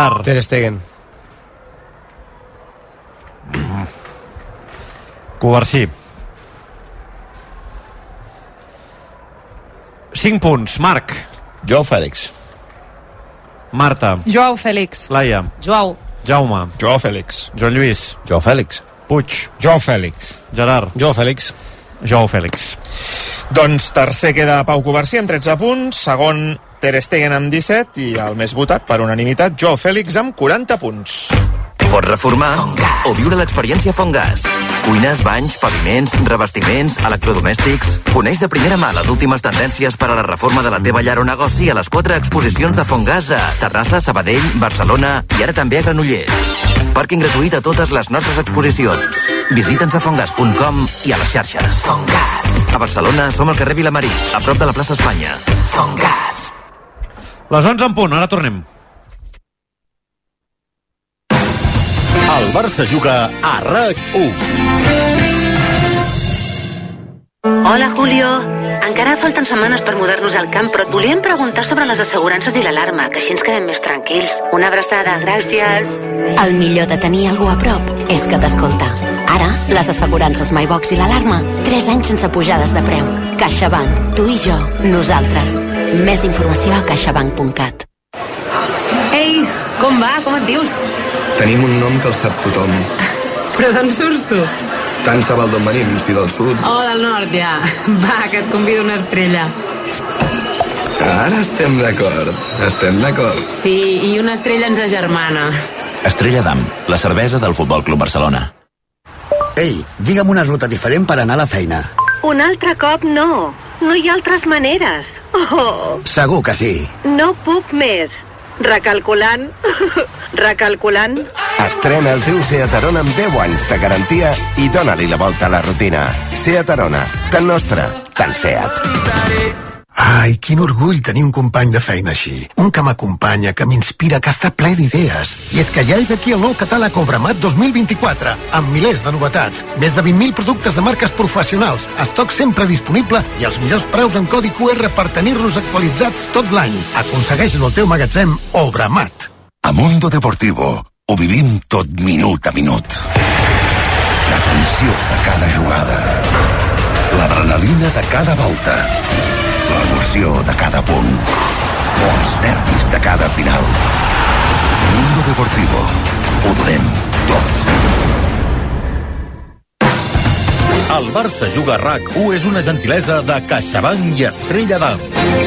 Gerard. Ter Stegen. Covarsí. 5 punts. Marc. Joao Fèlix. Marta. Joao Fèlix. Laia. Joao. Jaume. Joao Fèlix. Joan Lluís. Joao Fèlix. Puig. Joao Fèlix. Gerard. Joao Fèlix. Joao Fèlix. Doncs tercer queda Pau Covarsí amb 13 punts, segon Ter Stegen amb 17 i el més votat per unanimitat Joao Fèlix amb 40 punts. Pots reformar o viure l'experiència Fongas. Cuines, banys, paviments, revestiments, electrodomèstics. Coneix de primera mà les últimes tendències per a la reforma de la teva llar o negoci a les 4 exposicions de Fongas a Terrassa, Sabadell, Barcelona i ara també a Granollers. Pàrquing gratuït a totes les nostres exposicions. Visita'ns a fongas.com i a les xarxes. Fongas. A Barcelona som al carrer Vilamarí, a prop de la plaça Espanya. Fongas. Les 11 en punt, ara tornem. El Barça juga a RAC1. Hola, Julio. Encara falten setmanes per mudar-nos al camp, però et volíem preguntar sobre les assegurances i l'alarma, que així ens quedem més tranquils. Una abraçada, gràcies. El millor de tenir algú a prop és que t'escolta. Ara, les assegurances MyBox i l'alarma, 3 anys sense pujades de preu. CaixaBank, tu i jo, nosaltres. Més informació a caixabank.cat. Ei, com va? Com et dius? Tenim un nom que el sap tothom. Però d'on surts tu? Tant se val d'on venim, si del sud. Del nord, ja. Va, que et convido una estrella. Ara estem d'acord. Sí, i una estrella ens agermana. Estrella d'Am, la cervesa del Futbol Club Barcelona. Ei, digue'm una ruta diferent per anar a la feina. Un altre cop no. No hi ha altres maneres. Oh. Segur que sí. No puc més. Recalculant. Estrena el teu Seat Arona amb 10 anys de garantia i dóna-li la volta a la rutina. Seat Arona, tan nostre, tan Seat. Ai, quin orgull tenir un company de feina així. Un que m'acompanya, que m'inspira, que està ple d'idees. I és que ja és aquí el nou catàleg Obramat 2024, amb milers de novetats, més de 20.000 productes de marques professionals, estoc sempre disponible i els millors preus en codi QR per tenir-los actualitzats tot l'any. Aconsegueix-lo al teu magatzem Obramat. A Mundo Deportivo ho vivim tot minut a minut. La tensió de cada jugada, l'adrenalina de cada volta, l'emoció de cada punt o els nervis de cada final. Mundo Deportivo. Ho donem tot. El Barça juga a RAC1 és una gentilesa de CaixaBank i Estrella d'Am.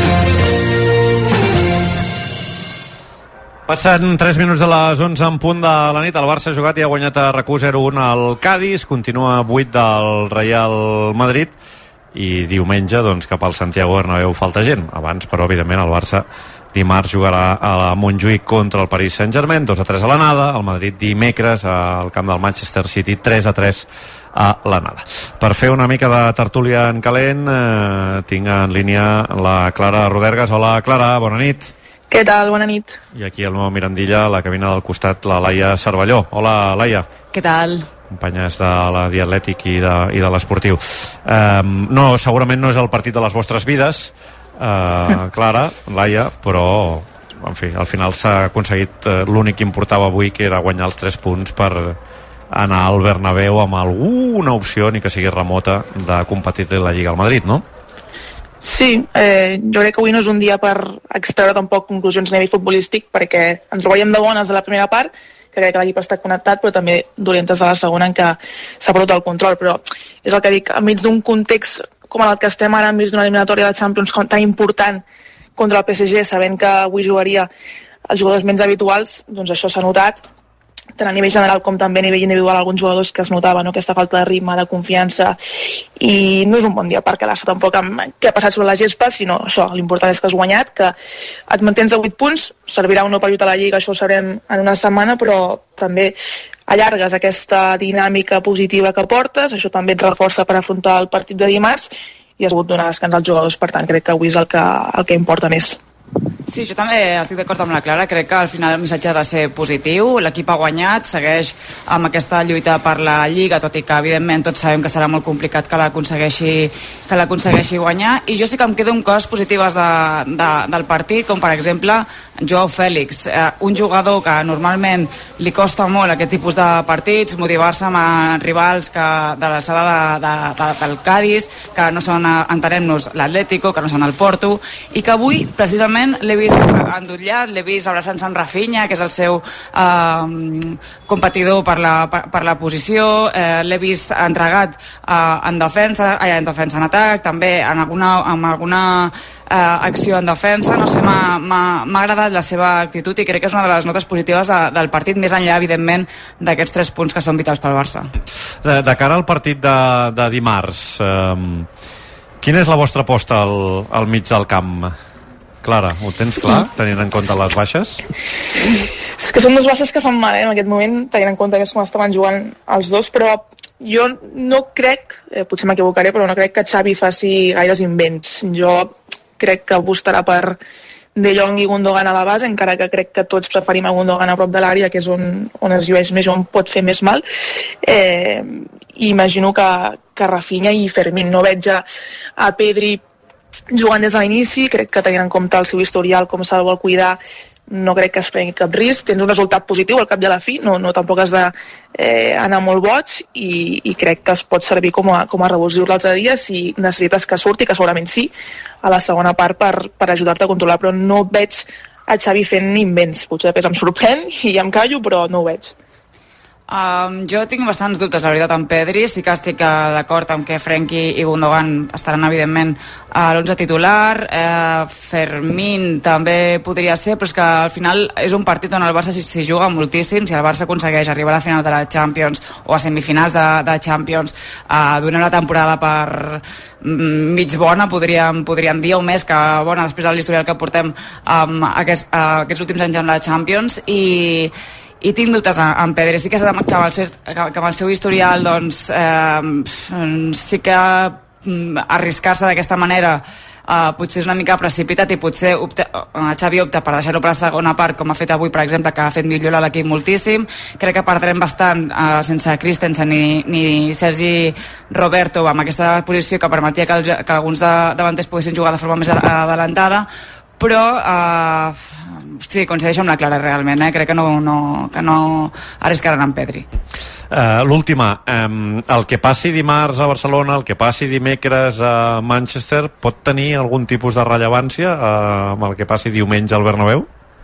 Passen 3 minuts de les 11 en punt de la nit. El Barça ha jugat i ha guanyat a RAC1 0-1 al Cádiz. Continua 8 del Real Madrid. I diumenge, doncs, cap al Santiago Bernabéu falta gent. Abans, però, evidentment, el Barça dimarts jugarà a la Montjuïc contra el Paris Saint-Germain, 2-3 a l'anada. El Madrid dimecres al camp del Manchester City, 3-3 a l'anada. Per fer una mica de tertúlia en calent, tinc en línia la Clara Rodergas. Hola, Clara, bona nit. Què tal? Bona nit. I aquí al meu Mirandilla, a la cabina del costat, la Laia Cervelló. Hola, Laia. Què tal? Companyes de la Diatlètic i de l'Esportiu. No, segurament no és el partit de les vostres vides, Clara, Laia, però en fi, al final s'ha aconseguit l'únic que importava avui, que era guanyar els 3 punts per anar al Bernabéu amb alguna opció, ni que sigui remota, de competir la Lliga al Madrid, no? Sí, jo crec que avui no és un dia per extreure tampoc conclusions a nivell futbolístic, perquè ens trobaríem de bones de la primera part, que crec que l'equip està connectat, però també dolentes de la segona, en què s'ha perdut el control. Però és el que dic, enmig d'un context com en el que estem ara, enmig d'una eliminatòria de Champions tan important contra el PSG, sabent que avui jugaria els jugadors menys habituals, doncs això s'ha notat, tant a nivell general com també a nivell individual, alguns jugadors que es notava, no? Aquesta falta de ritme, de confiança, i no és un bon dia per quedar-se tampoc amb què ha passat sobre la gespa, sinó això, l'important és que has guanyat, que et mantens a 8 punts, servirà un nou període a la Lliga, això ho sabrem en una setmana, però també allargues aquesta dinàmica positiva que portes, això també et reforça per afrontar el partit de dimarts, i has hagut donar descans als jugadors, per tant crec que avui és el que importa més. Sí, jo també estic d'acord amb la Clara, crec que al final el missatge ha de ser positiu, l'equip ha guanyat, segueix amb aquesta lluita per la Lliga, tot i que evidentment tots sabem que serà molt complicat que l'aconsegueixi guanyar, i jo sí que em quedo amb coses positives del partit, com per exemple Joao Fèlix, un jugador que normalment li costa molt aquest tipus de partits, motivar-se amb rivals de l'alçada del Cádiz, que no són, entenem-nos, l'Atlético, que no són el Porto, i que avui precisament l'he vist endollat, l'he vist abraçant-se amb Rafinha, que és el seu competidor per la posició, l'he vist entregat en defensa, en atac, també en alguna acció en defensa, no sé, m'ha agradat la seva actitud i crec que és una de les notes positives del partit, més enllà, evidentment, d'aquests 3 punts que són vitals pel Barça. De cara al partit de dimarts, quina és la vostra aposta al mig del camp? Clara, ho tens clar, tenint en compte les baixes? És que són 2 baixes que fan mal, en aquest moment, tenint en compte més com estaven jugant els dos, però jo no crec, potser m'equivocaré, però no crec que Xavi faci gaires invents. Jo crec que apostarà per De Jong i Gundogan a la base, encara que crec que tots preferim a Gundogan a prop de l'àrea, que és on es llueix més, on pot fer més mal. I imagino que Rafinha i Fermín. No veig a Pedri jugant des de l'inici, crec que tenint en compte el seu historial, com se'l vol cuidar, no crec que es prengui cap risc. Tens un resultat positiu al cap de la fi, no tampoc has d'anar molt boig, i crec que es pot servir com a revulsiu l'altre dia si necessites que surti, que segurament sí, a la segona part per ajudar-te a controlar, però no veig a Xavi fent invents. Potser després em sorprèn i em callo, però no ho veig. Jo tinc bastants dubtes, la veritat, amb Pedri. Sí que estic d'acord amb que Frenkie i Gundogan estaran, evidentment, a l'11 titular. Fermín també podria ser, però és que al final és un partit on el Barça s'hi juga moltíssim. Si el Barça aconsegueix arribar a la final de la Champions o a semifinals de Champions, donar una temporada per mig bona, podríem dir, o més que bona, després de l'historial que portem aquests últims anys en la Champions, i tinc dubtes en Pedri. Sí que amb el seu historial, doncs, sí que arriscar-se d'aquesta manera potser és una mica precipitat, i potser Xavi opta per deixar-ho per la segona part, com ha fet avui, per exemple, que ha fet millorar l'equip moltíssim. Crec que perdrem bastant sense Christensen ni Sergi Roberto amb aquesta posició que permetia que alguns davanters poguessin jugar de forma més adelantada, però sí, coincideixo amb la Clara realment, crec que no arriscaran en Pedri. L'última, el que passi dimarts a Barcelona, el que passi dimecres a Manchester, pot tenir algun tipus de rellevància amb el que passi diumenge al Bernabéu?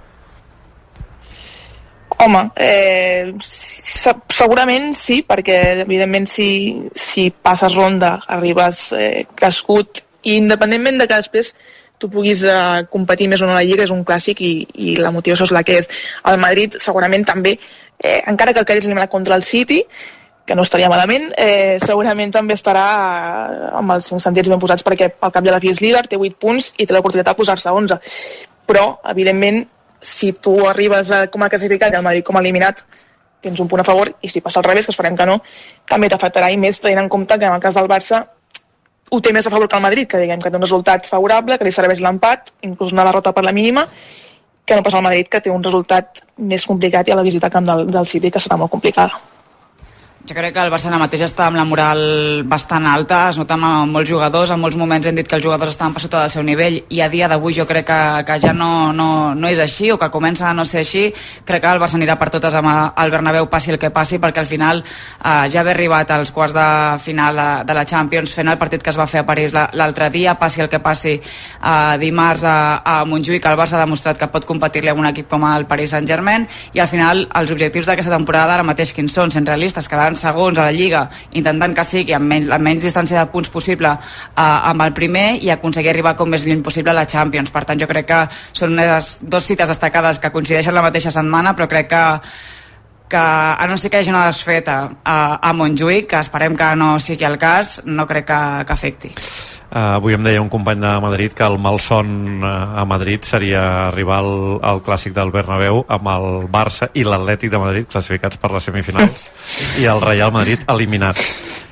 Home, segurament sí, perquè evidentment si passes ronda, arribes crescut, i independentment de que després tu puguis competir més o no a la Lliga, és un clàssic i la motivació és la que és. El Madrid segurament també, encara que el quedis eliminat contra el City, que no estaria malament, segurament també estarà amb els 5 sentits ben posats, perquè al cap de la fi és líder, té 8 punts i té l'oportunitat de posar-se a 11. Però, evidentment, si tu arribes com a classificat i el Madrid com a eliminat, tens un punt a favor, i si passa al revés, que esperem que no, també t'afectarà, i més tenint en compte que en el cas del Barça ho té més a favor que el Madrid, que diguem que té un resultat favorable, que li serveix l'empat, inclús una derrota per la mínima, que no passa al Madrid, que té un resultat més complicat, i a la visita al camp del City, que serà molt complicada. Jo crec que el Barça ara mateix està amb la moral bastant alta, es nota amb molts jugadors, en molts moments hem dit que els jugadors estaven per sota del seu nivell, i a dia d'avui jo crec que ja no és així, o que comença a no ser així. Crec que el Barça anirà per totes amb el Bernabéu, passi el que passi, perquè al final ja haver arribat als quarts de final de la Champions, fent el partit que es va fer a París l'altre dia, passi el que passi dimarts a Montjuïc, el Barça ha demostrat que pot competir-li amb un equip com el Paris Saint-Germain, i al final els objectius d'aquesta temporada ara mateix quins són, sent realistes, quedant segons a la Lliga, intentant que sigui amb menys distància de punts possible amb el primer, i aconseguir arribar com més lluny possible a la Champions. Per tant, jo crec que són unes 2 cites destacades que coincideixen la mateixa setmana, però crec que a no ser que hi hagi una desfeta a Montjuïc, que esperem que no sigui el cas, no crec que afecti. Avui em deia un company de Madrid que el malson a Madrid seria arribar al clàssic del Bernabéu amb el Barça i l'Atlètic de Madrid classificats per les semifinals i el Real Madrid eliminat.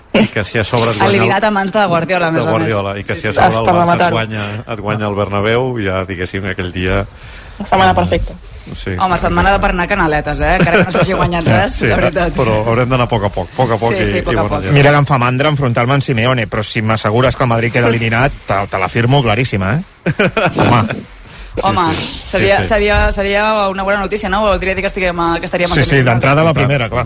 i que si a sobre eliminat a mans de Guardiola, més o més. I que si a sobre el Barça et guanya el Bernabéu, ja diguéssim aquell dia setmana perfecta. Sí. Home, setmana de per anar canaletes, encara que no s'hagi guanyat res, la veritat. Però haurem d'anar a poc a poc, sí, poc a poc. Mira que em fa mandra enfrontar-me amb Simeone, però si m'assegures que el Madrid queda eliminat, te la firmo claríssima, Home, seria una bona notícia, no? Voldria dir que estaríem Sí, d'entrada la primera, clar.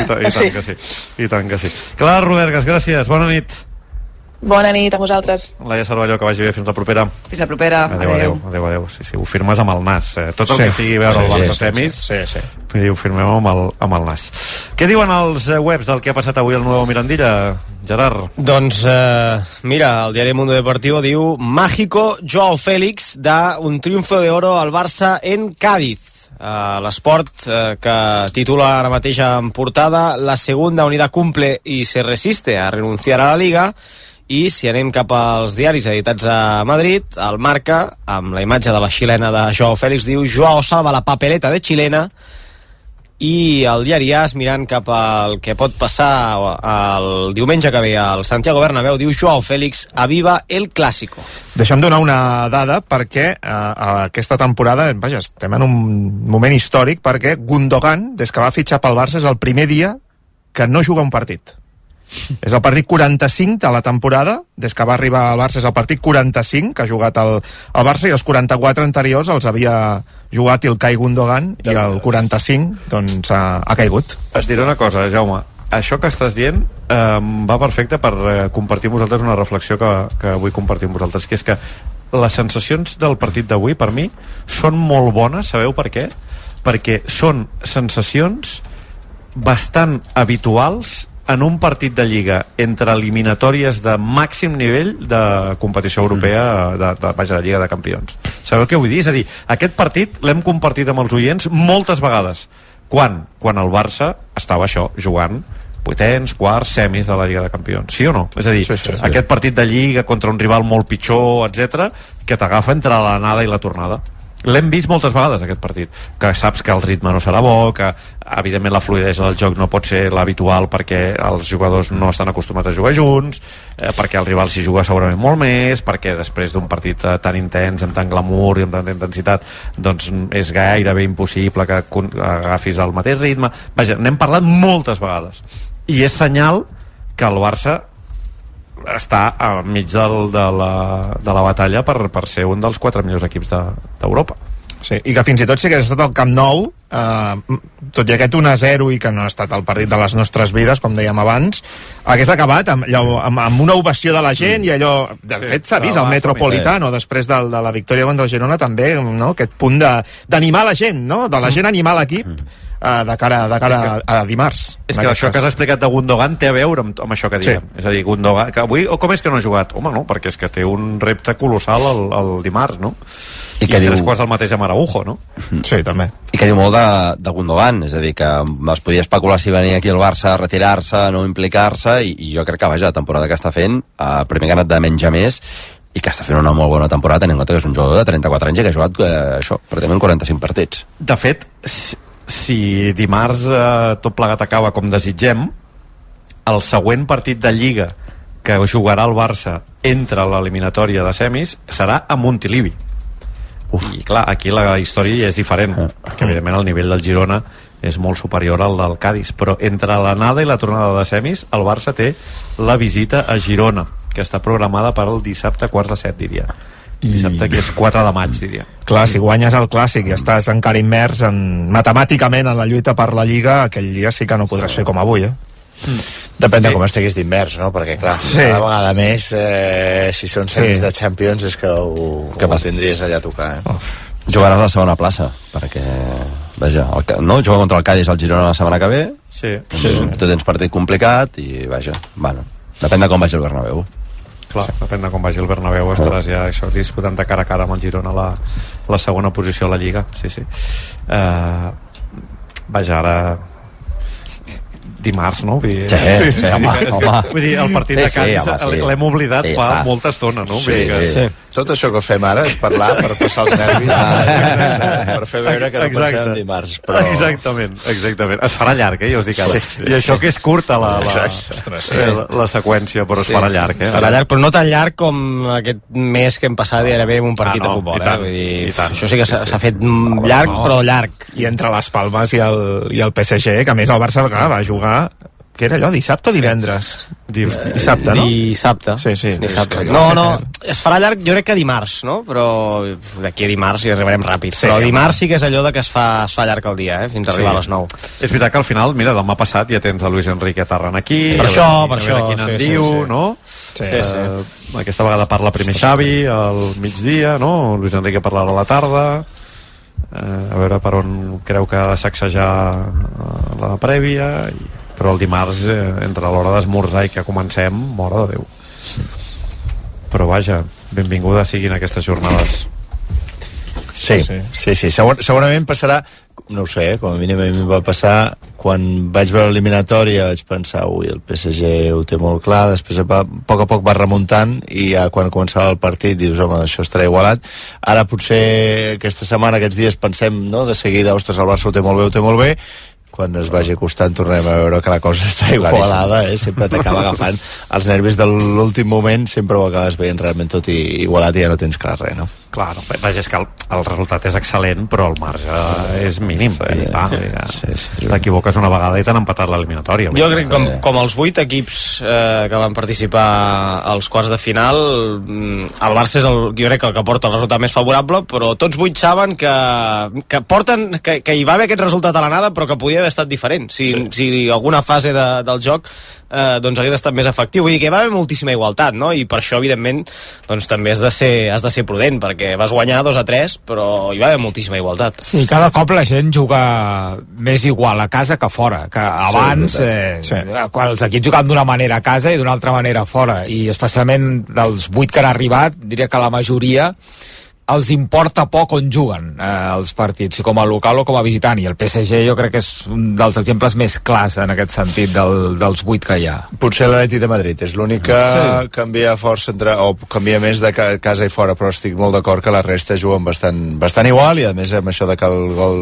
I tant que sí. Clara Rodergas, gràcies, bona nit. Bona nit a vosaltres. Laia Cervelló, que vagi bé, fins la propera. Fins la propera. Adéu. Sí, ho firmes amb el nas. Tot el que sigui veure el Barça semis, ho firmem amb el nas. Què diuen els webs del que ha passat avui al Nuevo Mirandilla, Gerard? Doncs, mira, el diari Mundo Deportivo diu: Mágico Joao Félix da un triunfo de oro al Barça en Cádiz. L'Esport, que titula ara mateix en portada: La segunda unidad cumple y se resiste a renunciar a la Liga. I si anem cap als diaris editats a Madrid, el Marca, amb la imatge de la xilena de Joao Félix, diu: Joao salva la papeleta de xilena. I el diari AS, mirant cap al que pot passar el diumenge que ve al Santiago Bernabéu, diu: Joao Félix aviva el Clásico. Deixa'm donar una dada, perquè aquesta temporada, estem en un moment històric, perquè Gundogan, des que va fitxar pel Barça, és el primer dia que no juga un partit. És el partit 45 de la temporada, des que va arribar al Barça és el partit 45 que ha jugat el Barça, i els 44 anteriors els havia jugat Ilkay Gundogan, i el 45 doncs ha caigut. Es dirà una cosa, Jaume, això que estàs dient va perfecte per compartir amb vosaltres una reflexió que vull compartir amb vosaltres, que és que les sensacions del partit d'avui per mi són molt bones. Sabeu per què? Perquè són sensacions bastant habituals en un partit de Lliga entre eliminatòries de màxim nivell de competició europea, de Lliga de Campions. Sabeu què vull dir? És a dir, aquest partit l'hem compartit amb els oients moltes vegades. Quan el Barça estava jugant vuitens, quarts, semis de la Lliga de Campions. Sí o no? És a dir, aquest partit de Lliga contra un rival molt pitjor, etc, que t'agafa entre l'anada i la tornada. L'hem vist moltes vegades, aquest partit, que saps que el ritme no serà bo, que evidentment la fluïdesa del joc no pot ser l'habitual perquè els jugadors no estan acostumats a jugar junts, perquè el rival s'hi juga segurament molt més, perquè després d'un partit tan intens, amb tant glamour i amb tanta intensitat, doncs és gairebé impossible que agafis el mateix ritme. Vaja, n'hem parlat moltes vegades, i és senyal que el Barça està enmig de la batalla per ser un dels 4 millors equips d'Europa. Sí, i que fins i tot si hagués estat al Camp Nou, tot i aquest 1-0 i que no ha estat el partit de les nostres vides, com dèiem abans, hagués acabat amb una ovació de la gent, i allò, de fet s'ha vist al Metropolitano després de la victòria contra el Girona també, no? Aquest punt d'animar la gent, no? De la gent animar l'equip de cara a dimarts. És que això que has explicat de Gundogan té a veure amb això que diem. És a dir, Gundogan, que avui, com és que no ha jugat? Home, no, perquè és que té un repte colossal el dimarts, no? I 3 quarts del mateix amb Araujo, no? Sí, també. I que diu molt de Gundogan, és a dir, que es podia especular si venia aquí al Barça a retirar-se, no implicar-se, i jo crec que, vaja, la temporada que està fent, primer que ha anat de menys a més, i que està fent una molt bona temporada, tenint en compte que és un jugador de 34 anys i que ha jugat pràcticament 45 partits. De fet, si dimarts tot plegat acaba com desitgem, el següent partit de Lliga que jugarà el Barça entre l'eliminatòria de semis serà a Montilivi. I clar, aquí la història ja és diferent, perquè evidentment el nivell del Girona és molt superior al del Cádiz, però entre l'anada i la tornada de semis el Barça té la visita a Girona, que està programada per el dissabte 6:45, diria. Dissabte, que és 4 de maig, diria. Clar, si guanyes el Clàssic i estàs encara immers matemàticament en la lluita per la Lliga, aquell dia sí que no podràs fer com avui, Depèn de com estiguis d'immers, no? Perquè clar, cada vegada més si són semis de Champions és que ho tindries allà a tocar, Jugaràs a la segona plaça, perquè vaja, jugar contra el Cádiz al Girona la setmana que ve, tu tens partit complicat i vaja, bueno, depèn de com vagi el Bernabéu. Clar, depèn de com vagi el Bernabéu, estaràs ja disputant de cara a cara amb el Girona la segona posició a la Lliga. Vaja, ara dimarts, no? Vull dir, home. Vull dir, el partit de Cádiz l'hem oblidat fa molta estona, no? Vull dir que tot això que fem ara és parlar per passar els nervis, per fer veure que no pensem dimarts. Però... Exactament. Es farà llarg, ja us dic ara. Sí. I això que és curta la seqüència, però es farà llarg. Es farà llarg, però no tan llarg com aquest mes que hem passat gairebé en un partit de futbol. Vull dir, això sí que s'ha fet llarg, però llarg. I entre les Palmes i el PSG, que a més el Barça va jugar... Què era allò, dissabte o divendres? Dissabte, no? Dissabte. Sí, dissabte. No, es farà llarg jo crec que dimarts, no? Però d'aquí a dimarts hi arribarem ràpid. Però dimarts sí que és allò de que es fa llarg el dia, fins a arribar a les 9. És veritat que al final, mira, demà passat ja tens a Luis Enrique Tarrant aquí, per això, quin en diu, no? Sí. Aquesta vegada parla primer Xavi al migdia, no? Luis Enrique parlarà a la tarda. A veure per on creu que ha de sacsejar la prèvia però el dimarts entre l'hora d'esmorzar i que comencem, mare de Déu. Però vaja, benvinguda siguin aquestes jornades. Sí. Segurament passarà, no ho sé, com a mínim a mi va passar quan vaig veure l'eliminatòria vaig pensar, el PSG ho té molt clar, després a poc va remuntant i ja quan començava el partit dius, home, això estarà igualat. Ara potser aquesta setmana, aquests dies pensem, no?, de seguida, ostres, el Barça ho té molt bé, quan es vagi acostant tornem a veure que la cosa està igualada, sempre t'acaba agafant els nervis de l'últim moment, sempre ho acabes veient realment tot igualat i ja no tens clar res, no? Clar, vaja, és que el resultat és excel·lent, però el marge és mínim. T'equivoques una vegada i t'han empatat l'eliminatòria. Jo crec que com els 8 equips que van participar als quarts de final, el Barça és jo crec que el que porta el resultat més favorable, però tots 8 saben que porten que hi va haver aquest resultat a l'anada, però que podia haver estat diferent. Si alguna fase del joc doncs hagués estat més efectiu. Vull dir que hi va haver moltíssima igualtat, no? I per això, evidentment, doncs també has de ser prudent, perquè vas guanyar 2-3, però hi va haver moltíssima igualtat. Sí, cada cop la gent juga més igual a casa que fora, que abans quan els equips jugaven d'una manera a casa i d'una altra manera fora, i especialment dels 8 que han arribat, diria que la majoria els importa poc on juguen els partits, si com a local o com a visitant, i el PSG jo crec que és un dels exemples més clars en aquest sentit dels 8 que hi ha. Potser l'Atlètic de Madrid és l'únic que canvia força o canvia més de casa i fora, però estic molt d'acord que la resta juguen bastant igual, i a més amb això de que el gol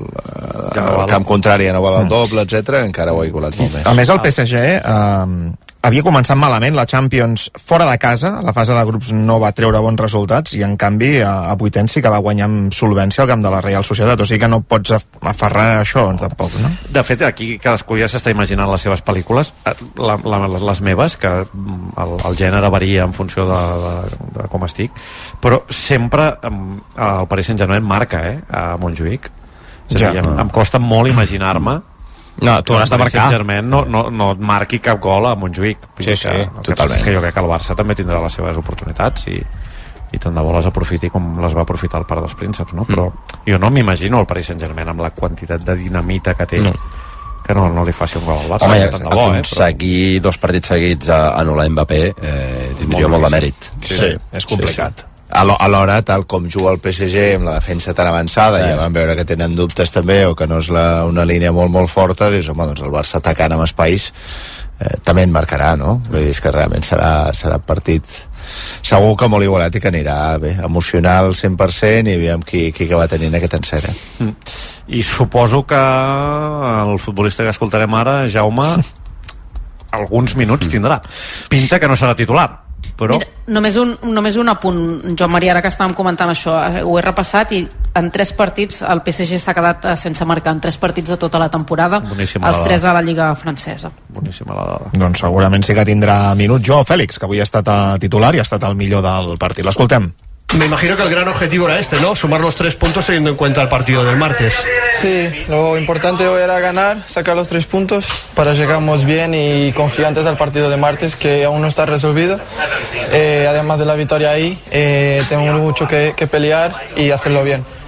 al camp contrari ja no val el doble, etc, encara ho ha igualat molt més. A més el PSG havia començat malament la Champions fora de casa, a la fase de grups no va treure bons resultats, i en canvi a vuitens sí que va guanyar amb solvència al camp de la Real Societat, o sigui que no pots aferrar a això tampoc, no? De fet, aquí cadascú ja s'està imaginant les seves pel·lícules, les meves, que el gènere varia en funció de com estic, però sempre el Paris Saint-Germain marca a Montjuïc. Em costa molt imaginar-me tu has de marcar. Saint-Germain no et marqui cap gol a Montjuïc. Totalment. Que jo crec que el Barça també tindrà les seves oportunitats i tant de bo les aprofiti com les va aprofitar el Parc dels Prínceps, no? Però jo no m'imagino el Paris Saint-Germain amb la quantitat de dinamita que té que no li faci un gol al Barça. Home, aconseguir 2 partits seguits a anul·lar Mbappé tindria molt de mèrit. Sí, és complicat. Alhora, tal com juga el PSG amb la defensa tan avançada, ja van veure que tenen dubtes també, o que no és una línia molt forta, dius, home, doncs el Barça atacant amb espais també en marcarà, no? Vull dir, que realment serà partit segur que molt igualat i que anirà bé, emocional 100%, i aviam qui va tenint aquest encert. I suposo que el futbolista que escoltarem ara, Jaume, alguns minuts tindrà. Pinta que no serà titular, però... Mira, només un apunt, Joan Maria, ara que estàvem comentant això, ho he repassat, i en 3 partits el PSG s'ha quedat sense marcar, en 3 partits de tota la temporada. Boníssima els 3 a la Lliga francesa. Boníssima la dada. Doncs segurament sí que tindrà minuts. Joao Félix, que avui ha estat titular i ha estat el millor del partit. L'escoltem. Me imagino que el gran objetivo era ¿no? Sumar los 3 puntos teniendo en cuenta el partido del martes. Sí, lo importante hoy era ganar, sacar los 3 puntos para llegarnos bien y confiantes al partido de martes, que aún no está resolvido. Además de la victoria ahí, tenemos mucho que pelear y hacerlo bien.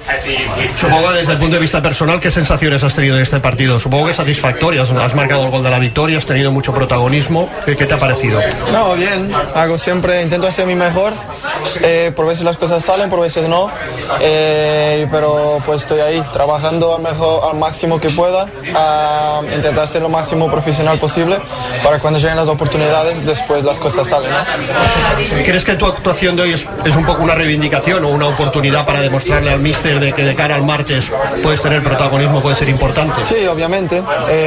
Supongo que desde el punto de vista personal, ¿qué sensaciones has tenido en este partido? Supongo que satisfactorias. Has marcado el gol de la victoria, has tenido mucho protagonismo. ¿Qué te ha parecido? No, bien. Intento hacer mi mejor. Por veces las cosas salen, por veces no. Pero pues estoy ahí, trabajando al máximo que pueda, a intentar ser lo máximo profesional posible para cuando lleguen las oportunidades, después las cosas salen, ¿no? ¿Crees que tu actuación de hoy es un poco una reivindicación o una oportunidad para demostrarle al míster de que de cara al martes puedes tener protagonismo, puede ser importante? Sí, obviamente.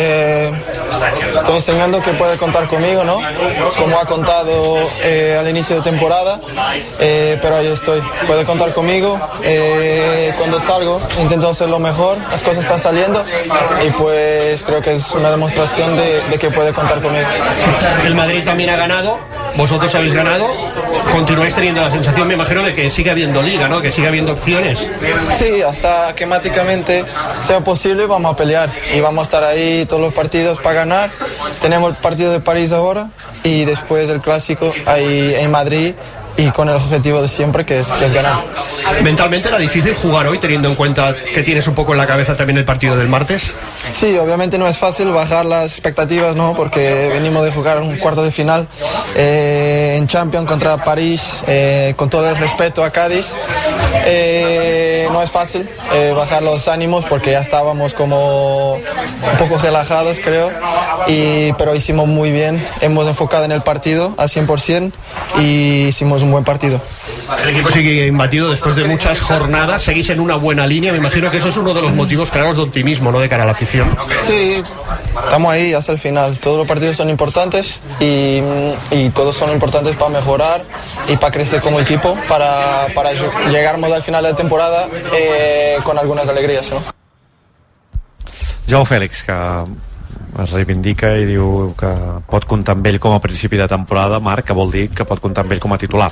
Estoy enseñando que puede contar conmigo, ¿no? Como ha contado al inicio de temporada, pero ahí estoy. Puede contar conmigo. Cuando salgo intento hacer lo mejor, las cosas están saliendo y pues creo que es una demostración de que puede contar conmigo. El Madrid también ha ganado, vosotros habéis ganado, continuáis teniendo la sensación, me imagino, de que sigue habiendo liga, ¿no? Que sigue habiendo opciones. Sí, hasta que mágicamente sea posible vamos a pelear y vamos a estar ahí todos los partidos para ganar. Tenemos el partido de París ahora y después el clásico ahí en Madrid, y con el objetivo de siempre que es ganar. ¿Mentalmente era difícil jugar hoy, teniendo en cuenta que tienes un poco en la cabeza también el partido del martes? Sí, obviamente no es fácil bajar las expectativas, ¿no? Porque venimos de jugar un cuarto de final en Champions contra París, con todo el respeto a Cádiz. No es fácil bajar los ánimos porque ya estábamos como un poco relajados, creo, pero hicimos muy bien, hemos enfocado en el partido al 100% y hicimos un buen partido. El equipo sigue imbatido después de muchas jornadas, seguís en una buena línea, me imagino que eso es uno de los motivos claros de optimismo, ¿no?, de cara a la afición. Sí, estamos ahí hasta el final, todos los partidos son importantes y todos son importantes para mejorar y para crecer como equipo, para llegarnos al final de la temporada con algunes alegries, no? Joao Fèlix, que es reivindica i diu que pot comptar amb ell com a principi de temporada. Marc, que vol dir que pot comptar amb ell com a titular,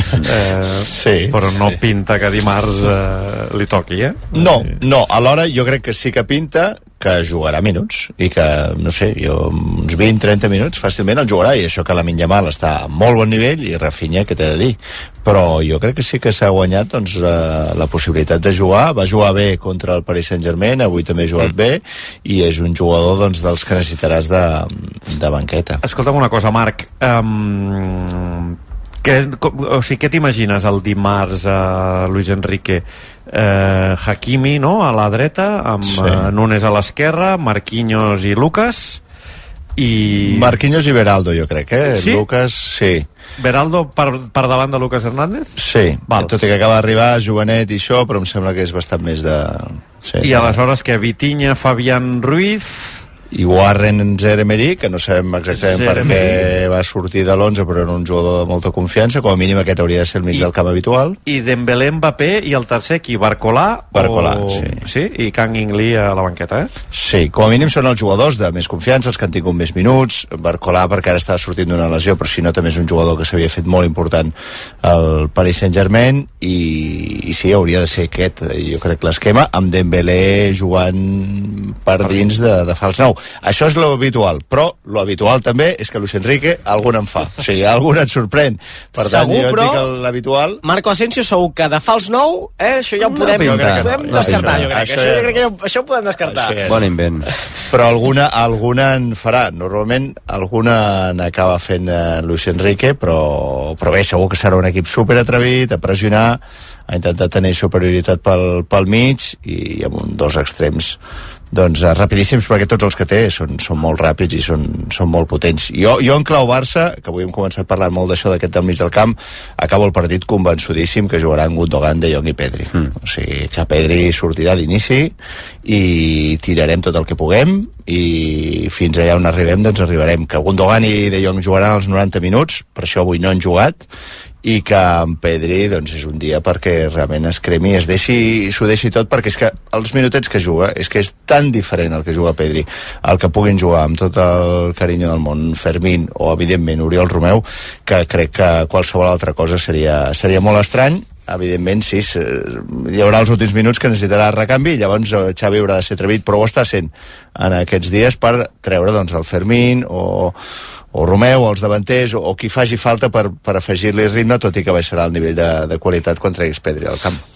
sí, però no sí. Pinta que dimarts li toqui, No, alhora jo crec que sí que pinta que jugarà minuts i que, no sé, uns 20-30 minuts fàcilment el jugarà, i això que Lamine Yamal està a molt bon nivell i Rafinha, què t'he de dir, però jo crec que sí que s'ha guanyat doncs, la possibilitat de jugar. Va jugar bé contra el Paris Saint-Germain, avui també ha jugat bé i és un jugador doncs, dels que necessitaràs de banqueta. Escolta'm una cosa, Marc, què t'imagines el dimarts a Luis Enrique? Hakimi, no?, a la dreta, amb Núñez a l'esquerra, Marquinhos i Lucas, i... Marquinhos i Beraldo, jo crec, Sí? Lucas, sí. Beraldo per davant de Lucas Hernández? Sí, tot i que acaba d'arribar jovenet i això, però em sembla que és bastant més de... Sí, I aleshores que Vitinha, Fabián Ruiz... i Warren Zeremeri, que no sabem exactament per què va sortir de l'11, però era un jugador de molta confiança, com a mínim aquest hauria de ser el mig del camp habitual. I Dembélé, Mbappé, i el tercer qui? Barcolà, sí, i Kang In-lee a la banqueta, Sí, com a mínim són els jugadors de més confiança, els que han tingut més minuts. Barcolà perquè ara estava sortint d'una lesió, però si no també és un jugador que s'havia fet molt important al Paris Saint-Germain, i sí, hauria de ser aquest, jo crec, l'esquema, amb Dembélé jugant per dins de fals nou. Això és lo habitual, però lo habitual també és que Luis Enrique algun en fa, o sigui, algun et sorprèn. Per tant, segur, jo però dic l'habitual. Marco Asensio segur que de fals nou, això ja ho podem descartar, jo crec. Això ho podem descartar. Bon invent. Però alguna en farà. Normalment alguna n'acaba fent Luis Enrique, però bé, segur que serà un equip superatrevit, a pressionar, a intentar tenir superioritat pel mig i amb dos extrems doncs rapidíssims, perquè tots els que té són molt ràpids i són molt potents. Jo en clau Barça, que avui hem començat parlant molt d'això d'aquest del mig del camp, acabo el partit convençudíssim que jugaran Gundogan, De Jong i Pedri. O sigui, que Pedri sortirà d'inici i tirarem tot el que puguem i fins allà on arribem, doncs arribarem. Que Gundogan i De Jong jugaran els 90 minuts, per això avui no han jugat, i que en Pedri doncs, és un dia perquè realment es cremi, s'ho deixi tot, perquè és que els minutets que juga és que és tan diferent el que juga Pedri, el que puguin jugar amb tot el carinyo del món Fermín o evidentment Oriol Romeu, que crec que qualsevol altra cosa seria molt estrany. Evidentment sí, hi haurà els últims minuts que necessitarà recanvi, llavors Xavi haurà de ser atrevit, però ho està sent en aquests dies per treure doncs, el Fermín o Romeu, o els davanters, o qui faci falta per afegir-li ritme, tot i que baixarà el nivell de qualitat quan treguis Pedri al camp.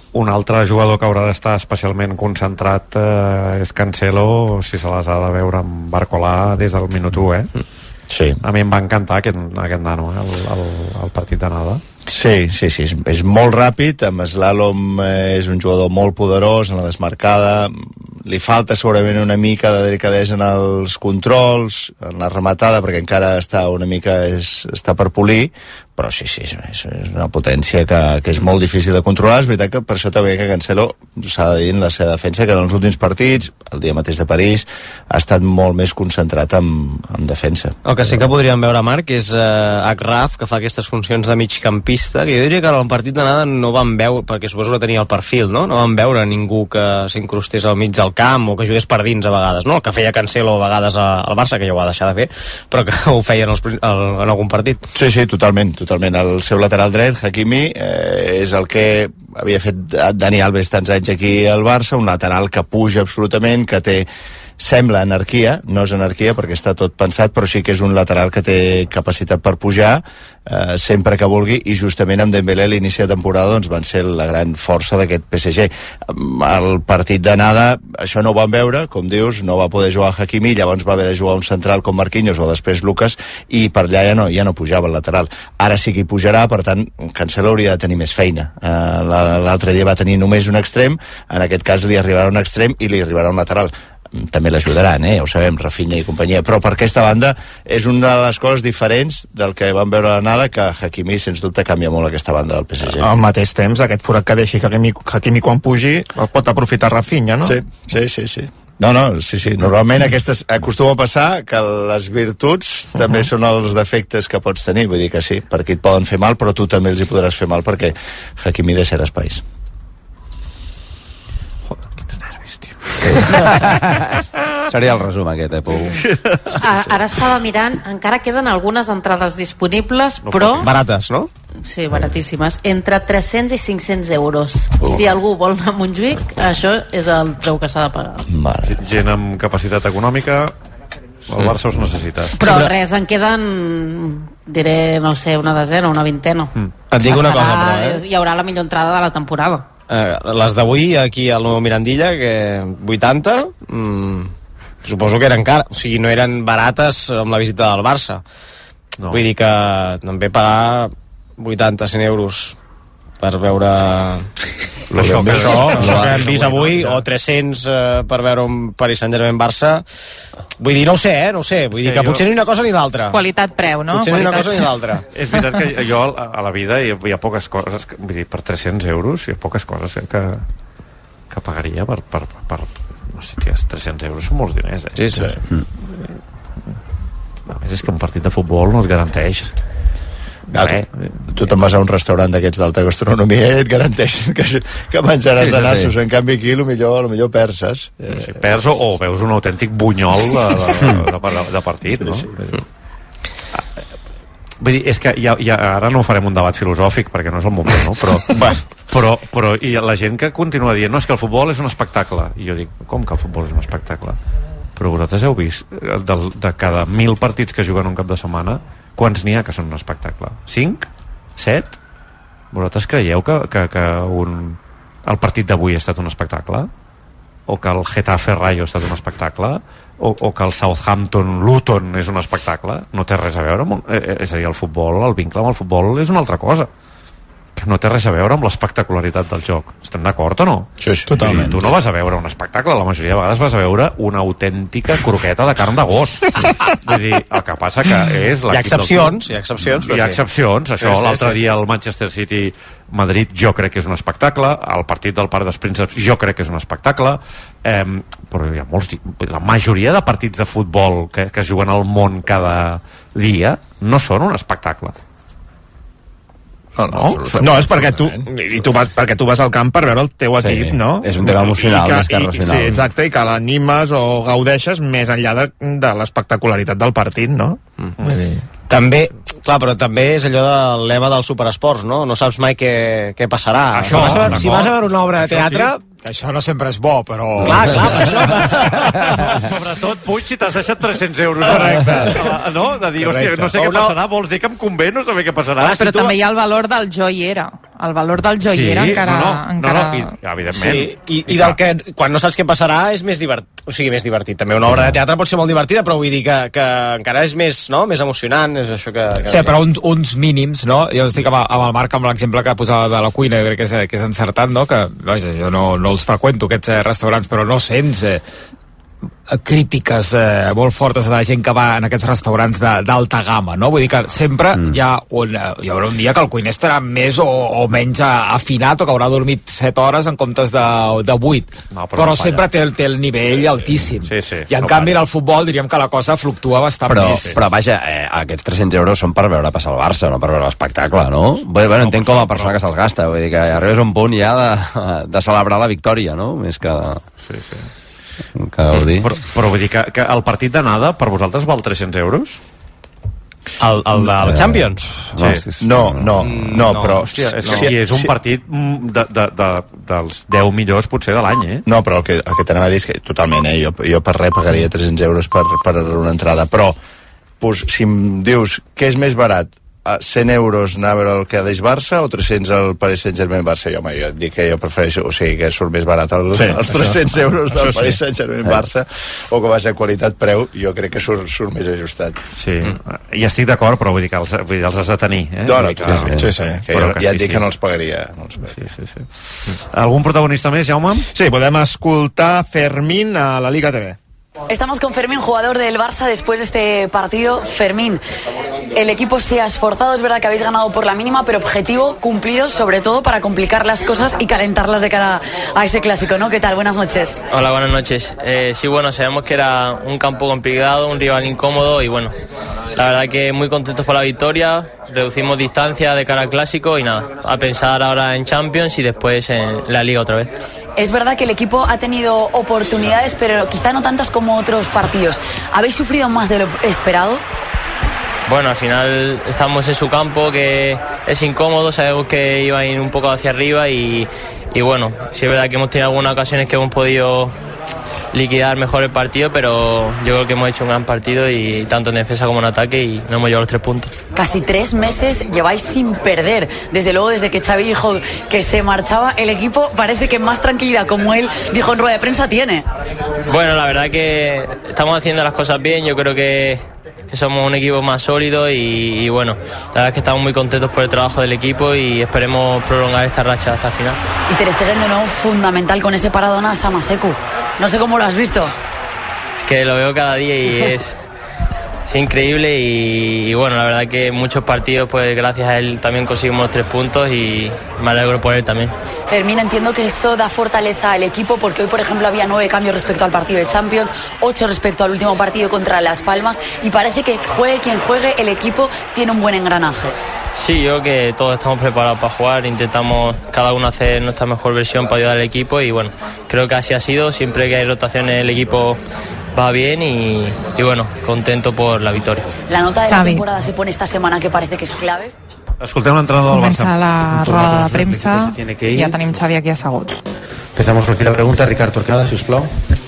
Un altre jugador que haurà d'estar especialment concentrat és Cancelo, si se les ha de veure amb Barcolà des del minut 1, Sí. A mi em va encantar aquest nano, el partit d'anada. Sí, és molt ràpid, amb Slalom és un jugador molt poderós en la desmarcada, li falta segurament una mica de delicadesa en els controls, en la rematada, perquè encara està una mica està per polir, però sí, és una potència que és molt difícil de controlar. És veritat que per això també que Cancelo s'ha de dir en la seva defensa que en els últims partits, el dia mateix de París, ha estat molt més concentrat en defensa. El que sí que podríem veure, Marc, és Achraf, que fa aquestes funcions de migcampista, que jo diria que en el partit d'anada no van veure, perquè suposo que tenia el perfil, no van veure ningú que s'incrustés al mig del camp o que jugués per dins a vegades, no? El que feia Cancelo a vegades al Barça, que ja ho va deixar de fer, però que ho feia en algun partit. Sí, totalment. El seu lateral dret, Hakimi, és el que havia fet Dani Alves tants anys aquí al Barça, un lateral que puja absolutament, que sembla anarquia, no és anarquia perquè està tot pensat, però sí que és un lateral que té capacitat per pujar sempre que vulgui, i justament amb Dembélé a l'inici de temporada doncs van ser la gran força d'aquest PSG. El partit d'anada això no ho van veure, com dius, no va poder jugar Hakimi, llavors va haver de jugar un central com Marquinhos o després Lucas, i per allà ja no pujava el lateral. Ara sí que hi pujarà, per tant Cancelo hauria de tenir més feina. L'altre dia va tenir només un extrem, en aquest cas li arribarà un extrem i li arribarà un lateral. També l'ajudaran, ja ho sabem, Rafinha i companyia, però per aquesta banda és una de les coses diferents del que vam veure a l'anada, que Hakimi sens dubte canvia molt aquesta banda del PSG. Al mateix temps, aquest forat que deixi Hakimi quan pugi el pot aprofitar Rafinha, no? Sí. Sí. Normalment acostuma a passar que les virtuts també són els defectes que pots tenir, vull dir que sí, perquè et poden fer mal, però tu també els hi podràs fer mal perquè Hakimi deixarà espais. Seria el resum aquest, Pou. Ara estava mirant, encara queden algunes entrades disponibles, però... Barates, no? Sí, baratíssimes. Entre 300 i 500 euros. Si algú vol anar a Montjuïc, això és el preu que s'ha de pagar. Gent amb capacitat econòmica, el Barça us necessita. Però res, en queden, diré, no sé, una desena, una vintena. Et dic una cosa, però, hi haurà la millor entrada de la temporada. Les d'avui aquí al nou Mirandilla, que 80, suposo que eren cares, o sigui, no eren barates amb la visita del Barça. No. Vull dir que també pagar 80-100 euros per veure això que hem vist avui, o 300 per veure un Paris Saint-Germain-Barça, vull dir, no ho sé, vull dir que potser ni una cosa ni l'altra. Qualitat-preu, no? Potser ni una cosa ni l'altra. És veritat que jo a la vida hi ha poques coses, vull dir, per 300 euros hi ha poques coses que pagaria per no sé, tia, 300 euros són molts diners, Sí. A més és que un partit de futbol no es garanteix. Tu te'n vas a un restaurant d'aquests d'alta gastronomia i et garanteixen que menjaràs de nassos. En canvi aquí potser perds, saps? Perds o veus un autèntic bunyol de partit, no? Vull dir, és que ara no farem un debat filosòfic perquè no és el moment, no? Però i la gent que continua dient no, és que el futbol és un espectacle, i jo dic, com que el futbol és un espectacle? Però vosaltres heu vist de cada 1.000 partits que juguen un cap de setmana, quants n'hi ha que són un espectacle? 5? 7? Vosaltres creieu que el partit d'avui ha estat un espectacle? O que el Getafe Rayo ha estat un espectacle? O que el Southampton Luton és un espectacle? No té res a veure amb... És a dir, el futbol, el vincle amb el futbol és una altra cosa, que no té res a veure amb l'espectacularitat del joc. Estem d'acord o no? Sí, totalment. Tu no vas a veure un espectacle, la majoria de vegades vas a veure una autèntica croqueta de carn de gos. Vull dir, el que passa que és hi ha excepcions, això, l'altre dia el Manchester City Madrid jo crec que és un espectacle, el partit del Parc dels Prínceps jo crec que és un espectacle, però hi ha la majoria de partits de futbol que es juguen al món cada dia no són un espectacle. No, és perquè tu vas al camp per veure el teu equip, no? És un tema emocional, més que racional. Sí, exacte, i que l'animes o gaudeixes més enllà de l'espectacularitat del partit, no? També, clar, però també és allò del lema dels superesports, no? No saps mai què passarà. Això, si vas a veure una obra de teatre... Això no sempre és bo, però... Clar, per això. Sobretot, Puig, si t'has deixat 300 euros. Correcte. No? De dir, hòstia, no sé què passarà, vols dir que em convé no saber què passarà? Però també hi ha el valor del jo hi era. El valor del joier encara... evidentment. I del que, quan no saps què passarà, és més divertit. O sigui, més divertit. També una obra de teatre pot ser molt divertida, però vull dir que encara és més, no? Més emocionant, és això que... Sí, però uns mínims, no? Jo estic amb el Marc, amb l'exemple que posava de la cuina, jo crec que és encertat, no? Que, vaja, jo no els freqüento, aquests restaurants, però no sents crítiques molt fortes de la gent que va en aquests restaurants d'alta gamma, no? Vull dir que sempre hi haurà un dia que el cuiner estarà més o menys afinat o que haurà dormit 7 hores en comptes de 8, però sempre té el nivell altíssim. I en canvi en el futbol diríem que la cosa fluctua bastant més. Però vaja, aquests 300 euros són per veure passar el Barça, no per veure l'espectacle, no? Bueno, entenc com a persona que se'ls gasta, vull dir que arribes a un punt ja de celebrar la victòria, no? Més que... Però vull dir que el partit d'anada per vosaltres val 300 euros? El del Champions? No, però... Hòstia, és un partit dels 10 millors potser de l'any, No, però el que t'anava a dir és que totalment, jo per res pagaria 300 euros per una entrada, però si em dius què és més barat, 100 euros anar a veure el Cádiz Barça o 300 al Paris Saint-Germain Barça? Jo et dic que jo prefereixo, o sigui, que surt més barat els 300 euros del Paris Saint-Germain Barça, o que vas a qualitat-preu, jo crec que surt més ajustat. Sí, i estic d'acord, però vull dir que els has de tenir. No, ja et dic que no els pagaria. Algun protagonista més, Jaume? Sí, podem escoltar Fermín a la Liga TV. Estamos con Fermín, jugador del Barça, después de este partido. Fermín, el equipo se ha esforzado, es verdad que habéis ganado por la mínima, pero objetivo cumplido, sobre todo para complicar las cosas y calentarlas de cara a ese clásico, ¿no? ¿Qué tal? Buenas noches. Hola, buenas noches. Sí, bueno, sabemos que era un campo complicado, un rival incómodo y bueno, la verdad que muy contentos por la victoria, reducimos distancia de cara al clásico y nada, a pensar ahora en Champions y después en la Liga otra vez. Es verdad que el equipo ha tenido oportunidades, pero quizá no tantas como otros partidos. ¿Habéis sufrido más de lo esperado? Bueno, al final estamos en su campo, que es incómodo, sabemos que iba a ir un poco hacia arriba y bueno, sí es verdad que hemos tenido algunas ocasiones que hemos podido liquidar mejor el partido, pero yo creo que hemos hecho un gran partido y tanto en defensa como en ataque y nos hemos llevado los 3 puntos. Casi 3 meses lleváis sin perder. Desde luego, desde que Xavi dijo que se marchaba, el equipo parece que más tranquilidad, como él dijo en rueda de prensa, tiene. Bueno, la verdad que estamos haciendo las cosas bien, yo creo que somos un equipo más sólido y bueno, la verdad es que estamos muy contentos por el trabajo del equipo y esperemos prolongar esta racha hasta el final. Y Ter Stegen de nuevo fundamental con ese paradón a Samaseku. No sé cómo lo has visto. Es que lo veo cada día y es increíble y bueno, la verdad que muchos partidos pues gracias a él también conseguimos los 3 puntos y me alegro por él también. Fermín, entiendo que esto da fortaleza al equipo porque hoy por ejemplo había 9 cambios respecto al partido de Champions, 8 respecto al último partido contra Las Palmas y parece que juegue quien juegue, el equipo tiene un buen engranaje. Sí, yo creo que todos estamos preparados para jugar, intentamos cada uno hacer nuestra mejor versión para ayudar al equipo y bueno, creo que así ha sido, siempre que hay rotaciones el equipo va bien y bueno, contento por la victoria. La nota de la temporada se pone esta semana que parece que és clave. Escoltem l'entrenador del Barça. Comença la roda de premsa i ja tenim Xavi aquí assegut. Empezamos por aquí la pregunta, Ricard Torquemada, si us plau.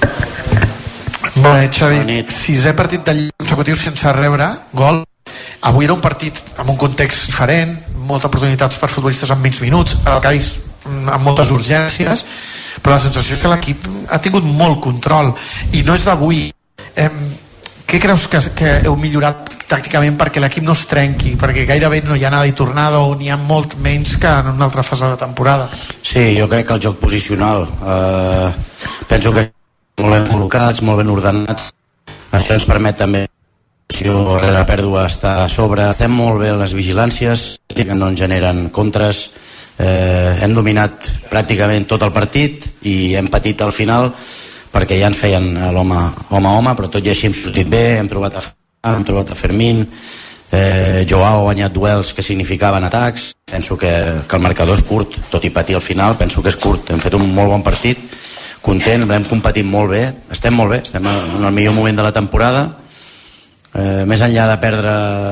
Bé, Xavi, 6è partit de Lliga consecutiu sense rebre gol. Avui era un partit amb un context diferent, moltes oportunitats per futbolistes en menys minuts, el Cádiz amb moltes urgències, però la sensació és que l'equip ha tingut molt control i no és d'avui. Què creus que heu millorat tàcticament perquè l'equip no es trenqui, perquè gairebé no hi ha anada i tornada o n'hi ha molt menys que en una altra fase de la temporada? Sí, jo crec que el joc posicional penso que molt ben col·locats, molt ben ordenats, això ens permet també rere pèrdua estar a sobre, estem molt bé en les vigilàncies que no ens generen contres, hem dominat pràcticament tot el partit i hem patit al final perquè ja ens feien l'home a home, però tot i així hem sortit bé, hem trobat a Fermín, Joao ha guanyat duels que significaven atacs, penso que el marcador és curt, tot i patir al final, penso que és curt, hem fet un molt bon partit, content, hem competit molt bé, estem en el millor moment de la temporada, més enllà de perdre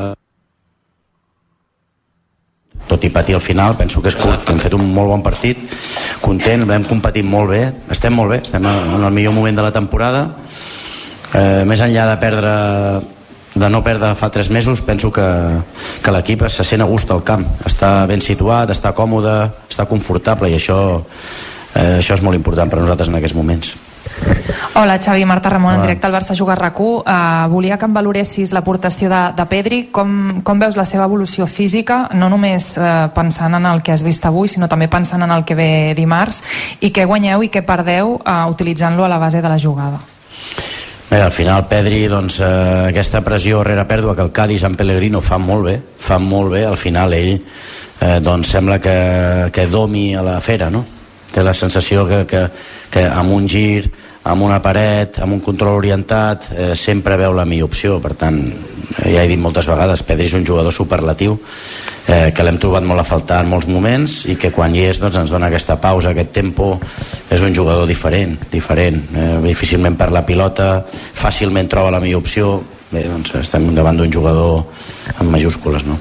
tot i patir al final, penso que és curt, hem fet un molt bon partit, content, hem competit molt bé, estem en el millor moment de la temporada, més enllà de perdre de no perdre fa 3 mesos, penso que l'equip se sent a gust al camp, està ben situat, està còmode, està confortable, i això és molt important per a nosaltres en aquests moments. Hola Xavi, Marta Ramon, en directe al Barça Juga RAC1. Volia que em valoressis l'aportació de Pedri. Com veus la seva evolució física, no només pensant en el que has vist avui, sinó també pensant en el que ve dimarts, i què guanyeu i què perdeu utilitzant-lo a la base de la jugada? Bé, al final Pedri, doncs, aquesta pressió rere pèrdua que el Cádiz en Pellegrino fa molt bé, al final ell doncs sembla que domi a la fera, no? Té la sensació que amb un gir, amb una paret, amb un control orientat, sempre veu la millor opció. Per tant, ja he dit moltes vegades, Pedri és un jugador superlatiu, que l'hem trobat molt a faltar en molts moments, i que quan hi és doncs, ens dona aquesta pausa, aquest tempo. És un jugador diferent, difícilment perd la pilota, fàcilment troba la millor opció. Bé, doncs estem davant d'un jugador amb majúscules, no?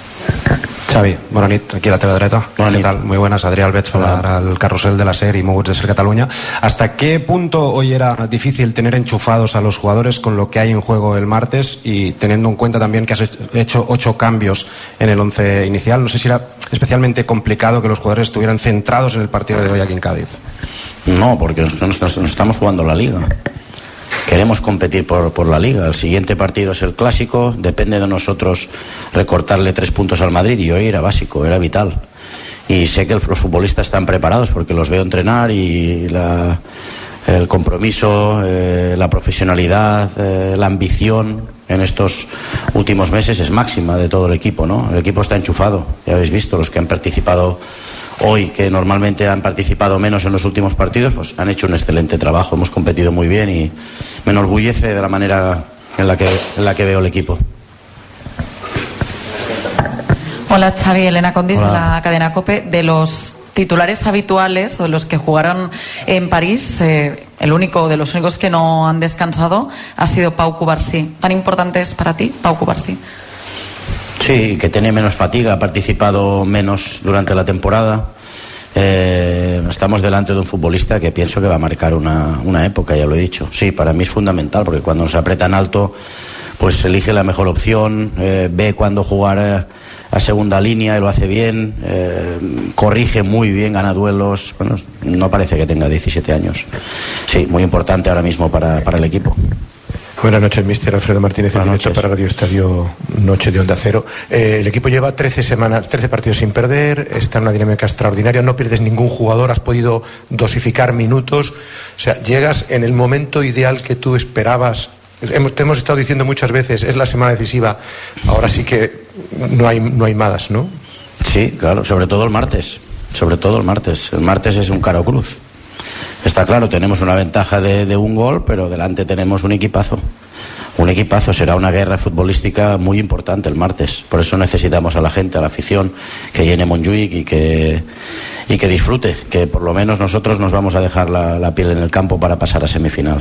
Xavi, bona nit, aquí a la teva dreta. ¿Qué tal? Muy buenas, Adrià Albets para el carrusel de la SER y Moguts de SER Cataluña. ¿Hasta qué punto hoy era difícil tener enchufados a los jugadores con lo que hay en juego el martes, y teniendo en cuenta también que has hecho 8 cambios en el 11 inicial? No sé si era especialmente complicado que los jugadores estuvieran centrados en el partido de hoy aquí en Cádiz. No, porque nos estamos jugando la Liga. Queremos competir por la Liga. El siguiente partido es el Clásico. Depende de nosotros recortarle 3 puntos al Madrid, y hoy era básico, era vital. Y sé que los futbolistas están preparados porque los veo entrenar, y el compromiso, la profesionalidad, la ambición en estos últimos meses es máxima de todo el equipo, ¿no? El equipo está enchufado. Ya habéis visto, los que han participado hoy, que normalmente han participado menos en los últimos partidos, pues han hecho un excelente trabajo. Hemos competido muy bien y me enorgullece de la manera en la que veo el equipo. Hola Xavi, Elena Condis. Hola. De la cadena COPE. De los titulares habituales, o de los que jugaron en París, el único de los únicos que no han descansado ha sido Pau Cubarsí. ¿Tan importante es para ti Pau Cubarsí? Sí, que tiene menos fatiga, ha participado menos durante la temporada. Estamos delante de un futbolista que pienso que va a marcar una época, ya lo he dicho. Sí, para mí es fundamental, porque cuando se apretan alto, pues elige la mejor opción, ve cuándo jugar a segunda línea y lo hace bien, corrige muy bien, gana duelos. Bueno, no parece que tenga 17 años. Sí, muy importante ahora mismo para el equipo. Buenas noches, mister Alfredo Martínez, en directo para Radio Estadio Noche de Onda Cero. El equipo lleva 13 partidos sin perder, está en una dinámica extraordinaria, no pierdes ningún jugador, has podido dosificar minutos, o sea, llegas en el momento ideal que tú esperabas. Te hemos estado diciendo muchas veces, es la semana decisiva, ahora sí que no hay más, ¿no? Sí, claro, sobre todo el martes. El martes es un caro cruz. Está claro, tenemos una ventaja de un gol, pero delante tenemos un equipazo. Será una guerra futbolística muy importante el martes. Por eso necesitamos a la gente, a la afición, que llene Montjuïc y que disfrute. Que por lo menos nosotros nos vamos a dejar la piel en el campo para pasar a semifinal.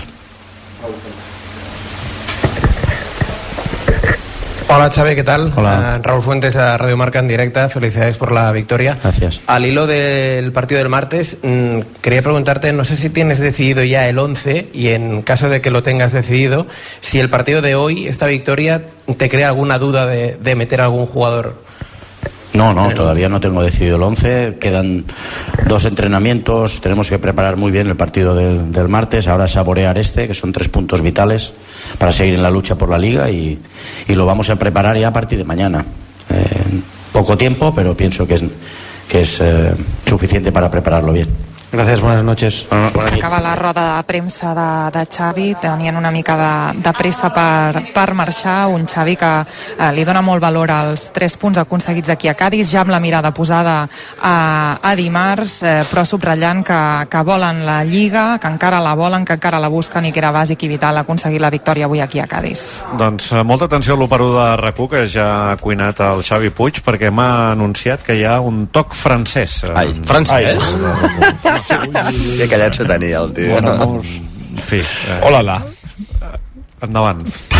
Hola Xavi, ¿qué tal? Hola. Raúl Fuentes a Radio Marca en directa, felicidades por la victoria. Gracias. Al hilo del partido del martes, quería preguntarte, no sé si tienes decidido ya el 11, y en caso de que lo tengas decidido, si el partido de hoy, esta victoria, te crea alguna duda de meter a algún jugador. No, todavía no tengo decidido el 11, quedan 2 entrenamientos, tenemos que preparar muy bien el partido del martes, ahora saborear que son 3 puntos vitales para seguir en la lucha por la Liga, y lo vamos a preparar ya a partir de mañana. Poco tiempo, pero pienso que es suficiente para prepararlo bien. Gràcies, bones noches. S'acaba la roda de premsa de Xavi, tenien una mica de pressa per marxar, un Xavi que li dona molt valor als 3 punts aconseguits aquí a Cádiz, ja amb la mirada posada a dimarts, però subratllant que volen la Lliga, que encara la volen, que encara la busquen, i que era bàsic i vital aconseguir la victòria avui aquí a Cádiz. Doncs molta atenció a l'1-1 de RAC1, que ja ha cuinat el Xavi Puig, perquè m'ha anunciat que hi ha un toc francès. Ai, francès? Que callat se tenia el tio. Bon amor. En fi. Hola. Endavant.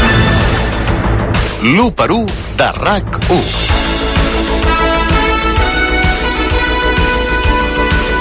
L'1-1 de RAC1.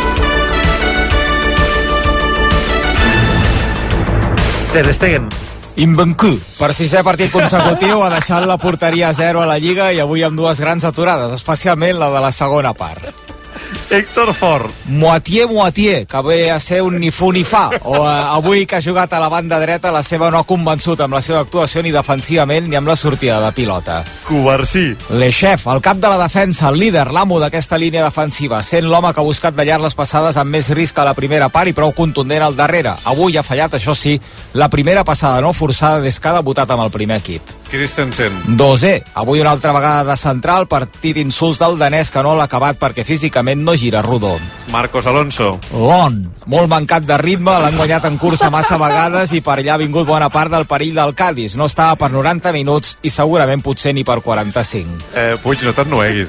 Ter Stegen. Invencu, per 6è partit consecutiu, ha deixat la porteria a 0 a la Lliga i avui amb 2 grans aturades, especialment la de la segona part. Héctor Fort. Moitié, que ve a ser un ni fu ni fa. Avui que ha jugat a la banda dreta, la seva no ha convençut amb la seva actuació ni defensivament ni amb la sortida de pilota. Covarsí. L'Echef, el cap de la defensa, el líder, l'amo d'aquesta línia defensiva, sent l'home que ha buscat dallar les passades amb més risc a la primera part i prou contundent al darrere. Avui ha fallat, això sí, la primera passada no forçada des que ha debutat amb el primer equip. Christensen. 2è. Avui una altra vegada de central, partit insults del danès que no l'ha acabat perquè físicament no gira rodó. Marcos Alonso. L'On, molt mancat de ritme, l'han guanyat en cursa massa vegades i per allà ha vingut bona part del perill del Cádiz. No estava per 90 minuts i segurament potser ni per 45. Puig, no t'ennueguis,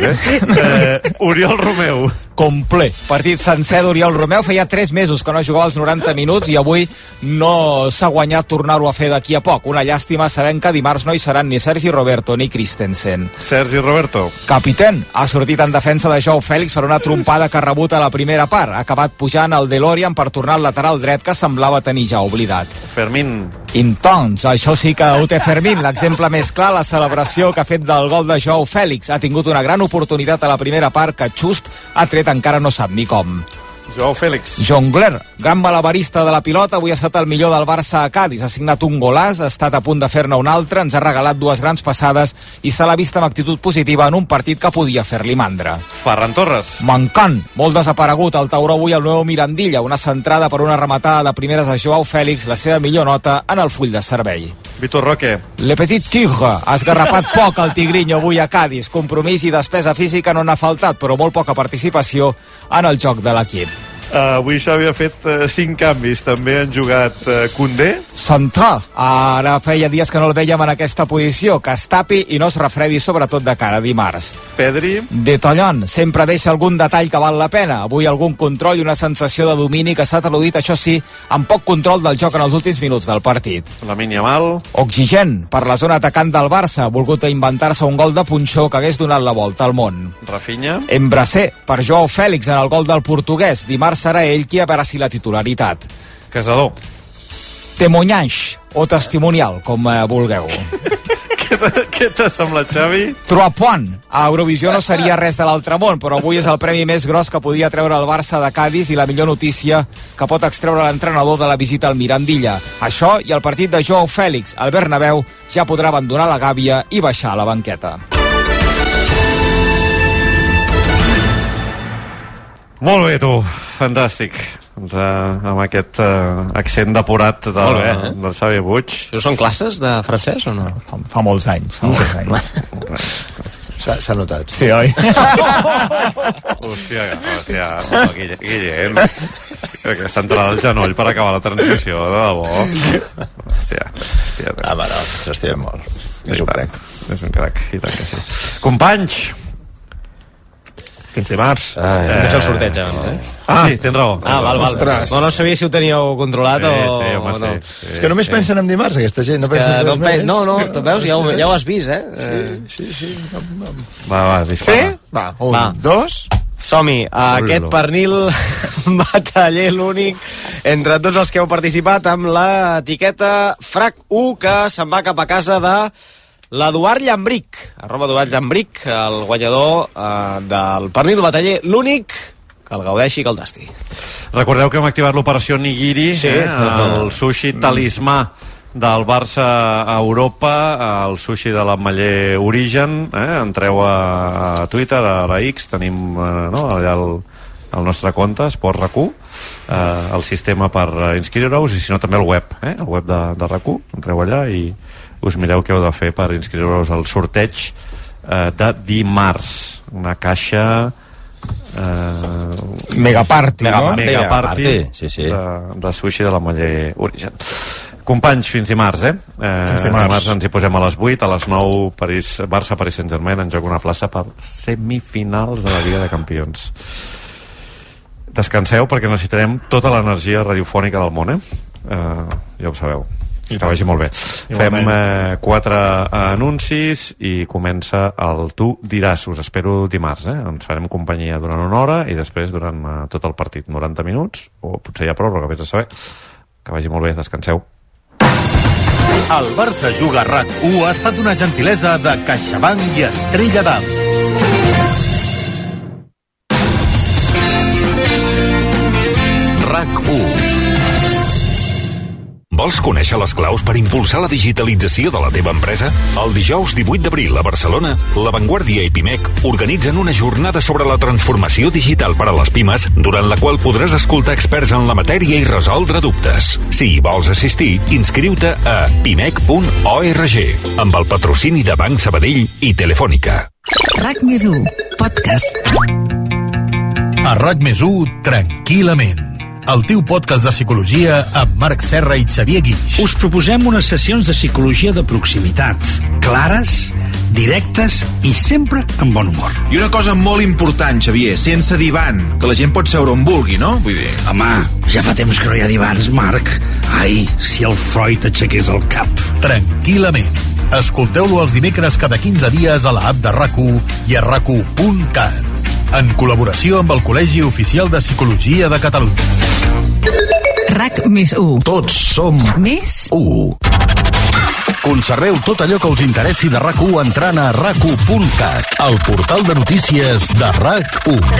Oriol Romeu. Complet. Partit sencer d'Oriol Romeu. Feia 3 mesos que no jugava els 90 minuts i avui no s'ha guanyat tornar-ho a fer d'aquí a poc. Una llàstima sabent que dimarts no hi seran ni Sergi Roberto ni Christensen. Sergi Roberto. Capitán. Ha sortit en defensa de Joao Fèlix per una trompada que ha rebut a la primera part. Ha acabat pujant al DeLorean per tornar al lateral dret que semblava tenir ja oblidat. Fermín. Intons, això sí que ho té Fermín, l'exemple més clar, la celebració que ha fet del gol de Joao Fèlix. Ha tingut una gran oportunitat a la primera part que just ha tret encara no sap ni com. Joao Fèlix. Jongler, gran malabarista de la pilota, avui ha estat el millor del Barça a Cádiz, ha signat un golàs, ha estat a punt de fer-ne un altre, ens ha regalat 2 grans passades i se l'ha vist amb actitud positiva en un partit que podia fer-li mandra. Ferran Torres. Mancant, molt desaparegut al tauró avui el nou Mirandilla, una centrada per una rematada de primeres de Joao Fèlix, la seva millor nota en el full de servei. Vitor Roque. Le Petit Tigre, ha esgarrapat poc el Tigrinho avui a Cádiz, compromís i despesa física no n'ha faltat, però molt poca participació en el joc de l'equip. Avui Xavi ha fet 5 canvis. També han jugat Koundé. Central. Ara feia dies que no el vèiem en aquesta posició, que es tapi i no es refredi, sobretot de cara a dimarts. Pedri. De Tollón. Sempre deixa algun detall que val la pena. Avui algun control i una sensació de domini que s'ha traduït, això sí, amb poc control del joc en els últims minuts del partit. Lamine Yamal. Oxigen. Per la zona atacant del Barça. Ha volgut inventar-se un gol de punxó que hagués donat la volta al món. Rafinha. Embrasser. Per Joao Fèlix en el gol del portuguès. Dimarts serà ell qui abraci la titularitat. Casador. Témoignage o testimonial, com vulgueu. Què t'ha semblat, Xavi? 3 points. A Eurovisió no seria res de l'altre món, però avui és el premi més gros que podia treure el Barça de Cádiz i la millor notícia que pot extreure l'entrenador de la visita al Mirandilla. Això i el partit de Joao Fèlix al Bernabéu ja podrà abandonar la gàbia i baixar a la banqueta. Molt bé, tu. Fantàstic. Amb aquest accent depurat del Xavi Puig. Això són classes de francès o no? Fa molts anys. S'ha notat. Sí, oi? Hòstia, Guillem. Aquesta entrada al genoll per acabar la transmissió, de debò. Hòstia. No, s'estima molt. És un crac. És un crac, i tant que sí. Companys! Fins dimarts. Deixa el sorteig, Sí, tens raó. Val. No sabia si ho teníeu controlat o no. Sí. És que només pensen en dimarts, aquesta gent. No pensen res més. No, tu veus, ja ho has vist, Sí. Va, dispara. Sí? Va, 2... Som-hi, aquest pernil bataller l'únic entre tots els que heu participat amb l'etiqueta FRAC1 que se'n va cap a casa de l'Eduard Llambric, @Eduard Llambric, el guanyador del pernil bataller l'únic, que el gaudeixi i que el tasti. Recordeu que hem activat l'operació Nigiri, el sushi talismà del Barça a Europa, el sushi de l'Ametller Origen. Entreu a Twitter, a la X, tenim allà el nostre compte, Esport RAC1, el sistema per inscriure-us, i si no també el web de RAC1. Entreu allà i us mireu què heu de fer per inscriure-us al sorteig de dimarts. Una caixa Megaparty, no? Megaparty de sushi de l'Ametller Origen. Companys, fins dimarts, dimarts ens hi posem a les 8, a les 9 Barça-Paris Saint-Germain, en joc una plaça per semifinals de la Lliga de Campions. Descanseu perquè necessitarem tota l'energia radiofònica del món, ja ho sabeu. Que vagi molt bé. Fem 4 anuncis i comença el Tu diràs. Us espero dimarts, ens farem companyia durant una hora i després durant tot el partit, 90 minuts, o potser hi ha pròrroga, vés a saber. Que vagi molt bé, descanseu. El Barça Juga a RAC1 ha estat una gentilesa de CaixaBank i Estrella d'Alt. RAC1. Vols conèixer les claus per impulsar la digitalització de la teva empresa? El dijous 18 d'abril a Barcelona, La Vanguardia i Pimec organitzen una jornada sobre la transformació digital per a les pimes, durant la qual podràs escoltar experts en la matèria i resoldre dubtes. Si hi vols assistir, inscriu-te a pimec.org, amb el patrocini de Banc Sabadell i Telefònica. RAC+1, podcast. A RAC+1, tranquil·lament. El teu podcast de psicologia amb Marc Serra i Xavier Guix. Us proposem unes sessions de psicologia de proximitat, clares, directes i sempre amb bon humor. I una cosa molt important, Xavier, sense divan, que la gent pot seure on vulgui, no? Vull dir... Home, ja fa temps que no hi ha divans, Marc. Ai, si el Freud aixequés el cap. Tranquil·lament. Escolteu-lo els dimecres cada 15 dies a l'app de RAC1 i a RAC1.cat. En col·laboració amb el Col·legi Oficial de Psicologia de Catalunya. RAC+1. Tots som més 1. Conserveu tot allò que us interessi de RAC1 entrant a RAC1.cat, el portal de notícies de RAC1.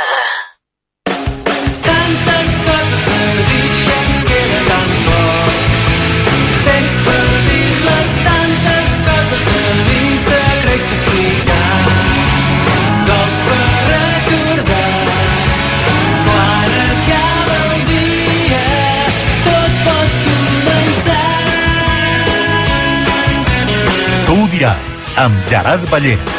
Tantes coses a dir que ens queda tan poc. Temps per dir-les, tantes coses a dir, secrets que explicar. Gols per recordar, quan acaba el dia, tot pot començar. Tu ho diràs, amb Gerard Ballera.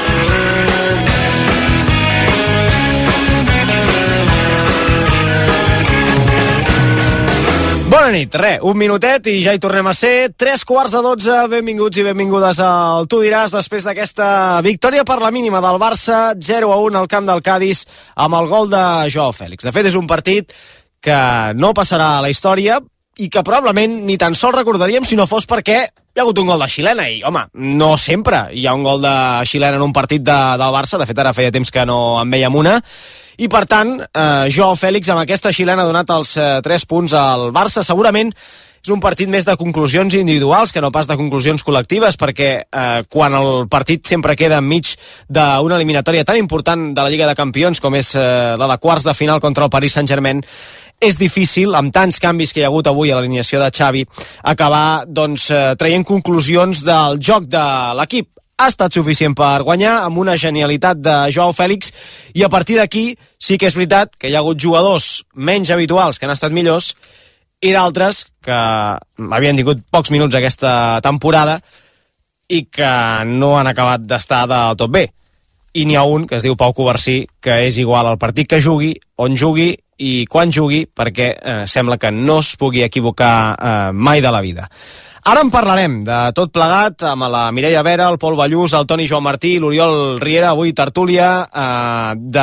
Bona nit, un minutet i ja hi tornem a ser. 3:15. Benvinguts i benvingudes al Tu diràs, després d'aquesta victòria per la mínima del Barça, 0-1 al camp del Cádiz, amb el gol de Joao Fèlix. De fet, és un partit que no passarà a la història i que probablement ni tan sols recordaríem si no fos perquè hi ha hagut un gol de xilena. I, home, no sempre hi ha un gol de xilena en un partit del Barça. De fet, ara feia temps que no en veiem una. I, per tant, Joao Fèlix amb aquesta xilena ha donat els 3 punts al Barça. Segurament és un partit més de conclusions individuals que no pas de conclusions col·lectives, perquè quan el partit sempre queda enmig d'una eliminatòria tan important de la Lliga de Campions com és la de quarts de final contra el Paris Saint-Germain, és difícil, amb tants canvis que hi ha hagut avui a l'alineació de Xavi, acabar traient conclusions del joc de l'equip. Ha estat suficient per guanyar, amb una genialitat de Joao Fèlix, i a partir d'aquí sí que és veritat que hi ha hagut jugadors menys habituals que han estat millors i d'altres que havien tingut pocs minuts aquesta temporada i que no han acabat d'estar del tot bé. I n'hi ha un que es diu Pau Covarsí, que és igual al partit que jugui, on jugui i quan jugui, perquè sembla que no es pugui equivocar mai de la vida. Ara en parlarem de tot plegat amb la Mireia Vera, el Pol Ballús, el Toni Joan Martí, l'Oriol Riera, avui tertúlia de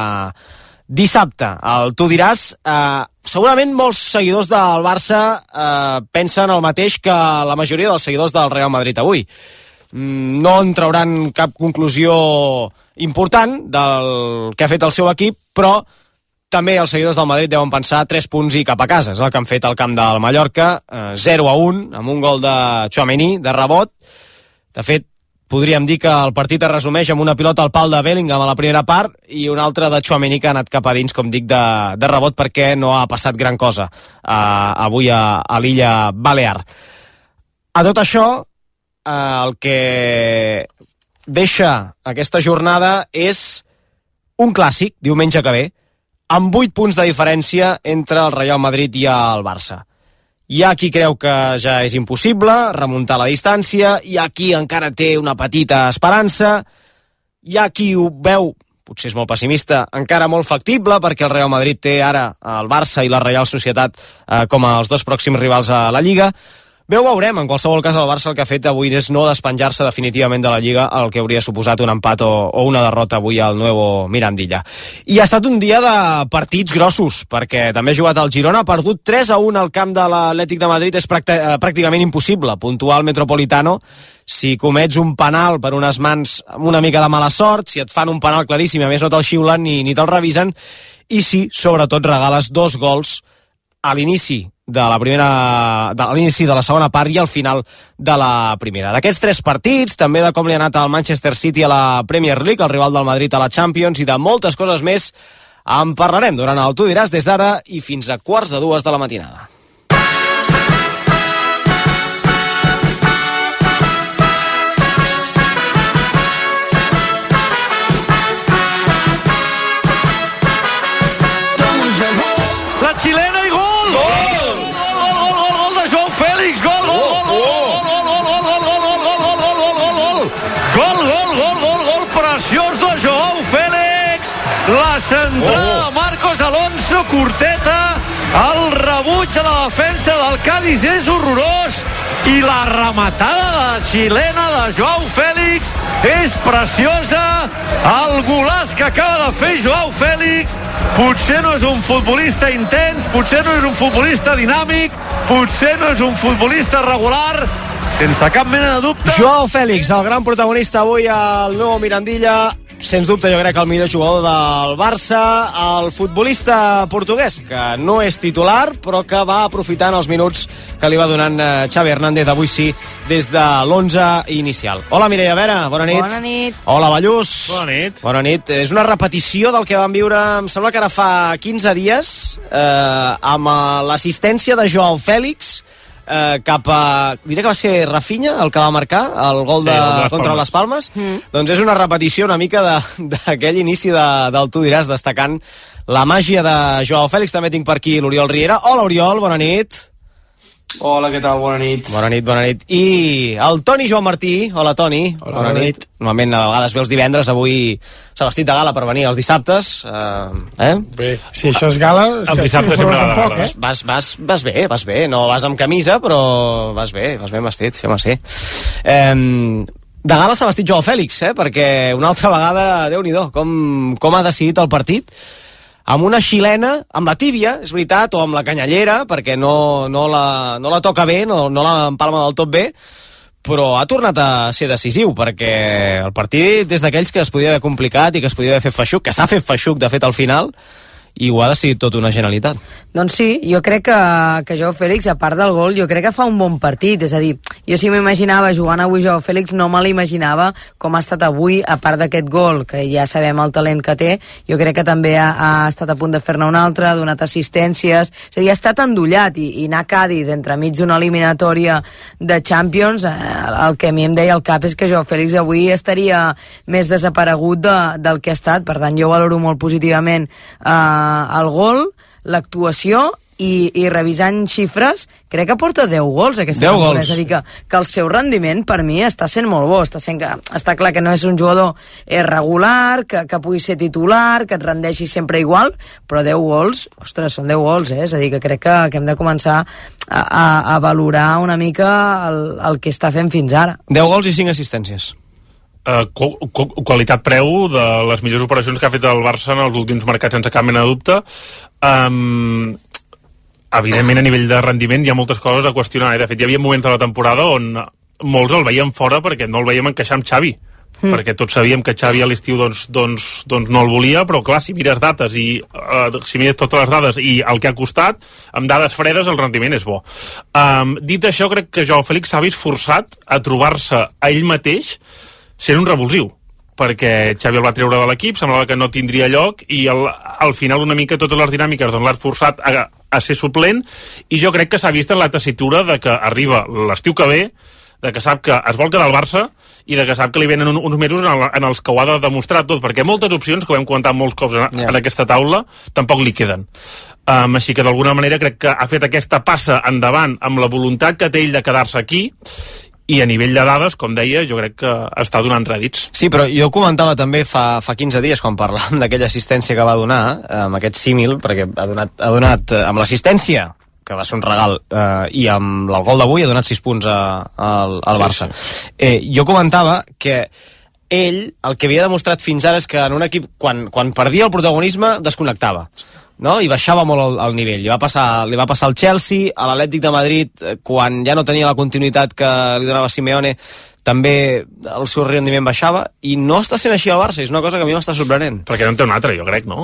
dissabte. El Tu diràs, segurament molts seguidors del Barça pensen el mateix que la majoria dels seguidors del Real Madrid avui. No en trauran cap conclusió important del que ha fet el seu equip, però també els seguidors del Madrid deuen pensar 3 punts i cap a casa. És el que han fet al camp del Mallorca, 0-1, amb un gol de Tchouaméni, de rebot. De fet, podríem dir que el partit es resumeix amb una pilota al pal de Bellingham a la primera part i una altra de Tchouaméni que ha anat cap a dins, com dic, de rebot, perquè no ha passat gran cosa avui a l'illa Balear. A tot això, el que deixa aquesta jornada és un clàssic, diumenge que ve, amb 8 punts de diferència entre el Real Madrid i el Barça. Hi ha qui creu que ja és impossible remuntar la distància, hi ha qui encara té una petita esperança, hi ha qui ho veu, potser és molt pessimista, encara molt factible, perquè el Real Madrid té ara el Barça i la Real Societat com els 2 pròxims rivals a la Lliga. Bé, ho veurem. En qualsevol cas, el Barça el que ha fet avui és no despenjar-se definitivament de la Lliga, el que hauria suposat un empat o una derrota avui al Nuevo Mirandilla. I ha estat un dia de partits grossos, perquè també ha jugat el Girona, ha perdut 3-1 al camp de l'Atlètic de Madrid. És pràcticament impossible puntuar al Metropolitano si comets un penal per unes mans amb una mica de mala sort, si et fan un penal claríssim, a més no te'l xiulen ni te'l revisen, i si, sobretot, regales 2 gols a l'inici de l'inici de la segona part i al final de la primera. D'aquests 3 partits, també de com li ha anat al Manchester City a la Premier League, el rival del Madrid a la Champions, i de moltes coses més en parlarem durant el Tu diràs des d'ara i fins a 1:45 de la matinada. La xilena i gol! Gol de Joao Fèlix! Gol! Gol preciós de Joao Fèlix! La centrada de Marcos Alonso, curteta, el rebuig a la defensa del Cádiz és horrorós i la rematada de xilena de Joao Fèlix és preciosa. El golaç que acaba de fer Joao Fèlix potser no és un futbolista intens, potser no és un futbolista dinàmic, potser no és un futbolista regular, sense cap mena de dubte. Joao Fèlix, el gran protagonista avui al nou Mirandilla, sens dubte jo crec que el millor jugador del Barça, el futbolista portuguès, que no és titular, però que va aprofitant els minuts que li va donant Xavi Hernández, avui sí, des de l'11 inicial. Hola Mireia Vera, bona nit. Bona nit. Hola Ballús. Bona nit. Bona nit. És una repetició del que vam viure, em sembla que ara fa 15 dies, amb l'assistència de Joao Fèlix, cap a... Diré que va ser Rafinha el que va marcar el gol contra les Palmes. Doncs és una repetició una mica d'aquell inici del Tu diràs, destacant la màgia de Joao Fèlix. També tinc per aquí l'Oriol Riera. Hola Oriol, bona nit. Hola, què tal? Bona nit. Bona nit. I el Toni Joan Martí. Hola Toni. Hola, bona nit. Normalment a vegades ve els divendres, avui s'ha vestit de gala per venir els dissabtes. Bé, si això és gala... El dissabte sempre va de gala. Vas bé, no vas amb camisa, però vas ben vestit, sí, home, sí. De gala s'ha vestit Joao Fèlix, perquè una altra vegada, Déu-n'hi-do, com ha decidit el partit, amb una xilena, amb la tíbia, és veritat, o amb la canyallera, perquè no la toca bé, no la empalma del tot bé, però ha tornat a ser decisiu, perquè el partit és d'aquells que es podia haver complicat i que es podia haver fet feixuc, que s'ha fet feixuc, de fet, al final, i ho ha decidit tot una Generalitat. Doncs sí, jo crec que Joao Fèlix, a part del gol, jo crec que fa un bon partit, és a dir, jo si m'imaginava jugant avui Joao Fèlix, no me l'imaginava com ha estat avui, a part d'aquest gol, que ja sabem el talent que té, jo crec que també ha estat a punt de fer-ne un altre, ha donat assistències, és a dir, ha estat endollat, i anar a Cádiz entremig d'una eliminatòria de Champions, el que a mi em deia al cap és que Joao Fèlix avui estaria més desaparegut del que ha estat, per tant jo valoro molt positivament el gol, l'actuació i revisant xifres, crec que porta 10 gols aquesta temporada, és a dir, que el seu rendiment per mi està sent molt bo, està clar que no és un jugador regular, que pugui ser titular, que et rendeixi sempre igual, però 10 gols, ostres, són 10 gols, és a dir, que crec que hem de començar a valorar una mica el que està fent fins ara. 10 gols i 5 assistències. Qualitat-preu de les millors operacions que ha fet el Barça en els últims mercats, sense cap mena de dubte. Evidentment, a nivell de rendiment hi ha moltes coses a qüestionar. De fet, hi havia moments de la temporada on molts el veiem fora perquè no el veiem encaixar amb Xavi. Perquè tots sabíem que Xavi a l'estiu doncs no el volia, però clar, si mires dates i si mires totes les dades i el que ha costat, amb dades fredes el rendiment és bo. Dit això, crec que Joao Fèlix s'ha vist forçat a trobar-se a ell mateix sent un revulsiu, perquè Xavi el va treure de l'equip, semblava que no tindria lloc, i al final una mica totes les dinàmiques l'han forçat a ser suplent, i jo crec que s'ha vist en la tessitura de que arriba l'estiu que ve, de que sap que es vol quedar al Barça, i de que sap que li venen uns mesos en els que ho ha de demostrar tot, perquè moltes opcions, que ho hem comentat molts cops en aquesta taula, tampoc li queden. Així que d'alguna manera crec que ha fet aquesta passa endavant amb la voluntat que té ell de quedar-se aquí, i a nivell de dades, com deia, jo crec que està donant rèdits. Sí, però jo comentava també fa 15 dies, quan parlàvem d'aquella assistència que va donar, amb aquest símil, perquè ha donat amb l'assistència, que va ser un regal, i amb el gol d'avui ha donat 6 punts al Barça. Sí. Jo comentava que ell, el que havia demostrat fins ara és que en un equip, quan perdia el protagonisme, desconnectava. No? I baixava molt el nivell. Li va passar al Chelsea, a l'Atlètic de Madrid, quan ja no tenia la continuïtat que li donava Simeone, també el seu rendiment baixava, i no està sent així al Barça, és una cosa que a mi m'està sorprenent. Perquè no en té un altre, jo crec, no?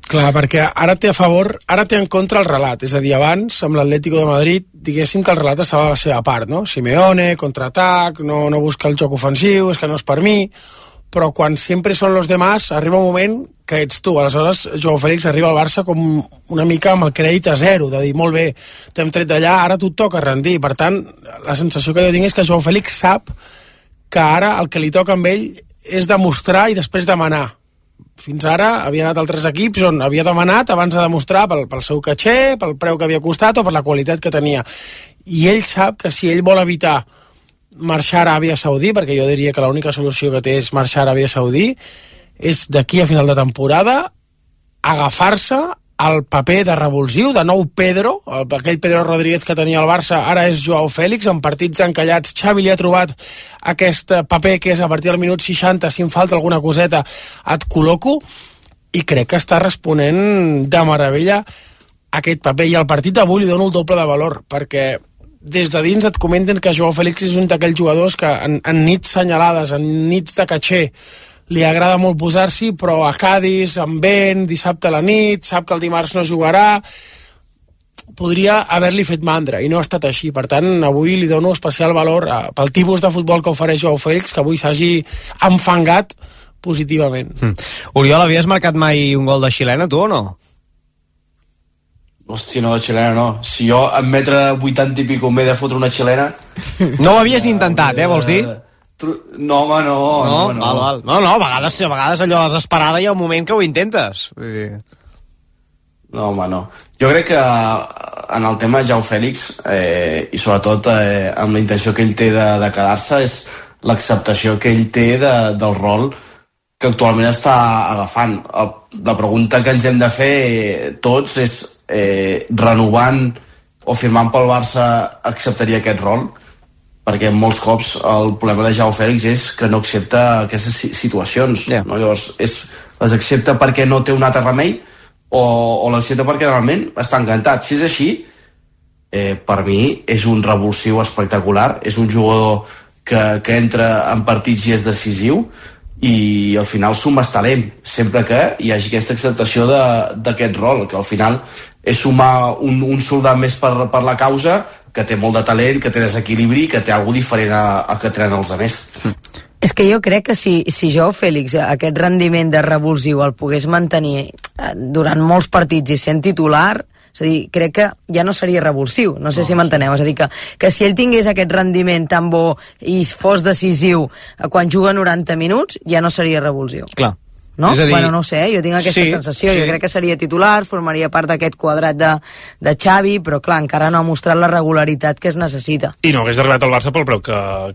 Clar, perquè ara té a favor, ara té en contra el relat. És a dir, abans, amb l'Atlético de Madrid, diguéssim que el relat estava a la seva part, no? Simeone, contraatac, no busca el joc ofensiu, és que no és per mi, però quan sempre són los demás, arriba un moment que ets tu. Aleshores, Joao Félix arriba al Barça com una mica amb el crèdit a zero, de dir, molt bé, t'hem tret d'allà, ara tu et toca rendir. Per tant, la sensació que jo tinc és que Joao Félix sap que ara el que li toca amb ell és demostrar i després demanar. Fins ara havia anat a altres equips on havia demanat abans de demostrar pel seu caché, pel preu que havia costat o per la qualitat que tenia. I ell sap que si ell vol evitar marxar a Aràbia Saudí, perquè jo diria que l'única solució que té és marxar a Aràbia Saudí, és d'aquí a final de temporada agafar-se al paper de revulsiu, de nou Pedro, aquell Pedro Rodríguez que tenia el Barça, ara és Joao Félix, en partits encallats. Xavi li ha trobat aquest paper que és a partir del minut 60, si em falta alguna coseta, et col·loco, i crec que està responent de meravella aquest paper. I al partit d'avui li dono el doble de valor, perquè des de dins et comenten que Joao Félix és un d'aquells jugadors que en nits senyalades, en nits de caché, li agrada molt posar-s'hi, però a Cádiz, amb vent, dissabte a la nit, sap que el dimarts no jugarà, podria haver-li fet mandra, i no ha estat així. Per tant, avui li dono especial valor pel tipus de futbol que ofereix Joao Félix, que avui s'hagi enfangat positivament. Oriol, havies marcat mai un gol de xilena, tu, o no? Hòstia, no, de xilena no. Si jo en metre 80 i pico m'he de fotre una xilena... No ho havies intentat, vols dir? No, home, no. Val. No, a vegades allò desesperada hi ha un moment que ho intentes. No, home, no. Jo crec que en el tema de Joao Félix, i sobretot amb la intenció que ell té de quedar-se, és l'acceptació que ell té del rol que actualment està agafant. La pregunta que ens hem de fer tots és renovant o firmant pel Barça acceptaria aquest rol? Perquè molts cops el problema de Joao Félix és que no accepta aquestes situacions, no? Llavors les accepta perquè no té un altre remei o l'accepta perquè realment està encantat. Si és així, per mi és un revulsiu espectacular, és un jugador que entra en partits i és decisiu, i al final suma talent, sempre que hi hagi aquesta acceptació d'aquest rol, que al final és sumar un soldat més per la causa, que té molt de talent, que té desequilibri, que té alguna diferent a que tenen els altres. És que jo crec que si Joao Félix aquest rendiment de revulsiu el pogués mantenir durant molts partits i sent titular, és a dir, crec que ja no seria revulsiu, no sé si m'enteneu, és a dir, que si ell tingués aquest rendiment tan bo i fos decisiu quan juga 90 minuts, ja no seria revulsiu. Clar. No? Dir... Bueno, no ho sé, jo tinc aquesta sensació. Jo crec que seria titular, formaria part d'aquest quadrat de Xavi, però clar, encara no ha mostrat la regularitat que es necessita. I no hagués arribat al Barça pel preu que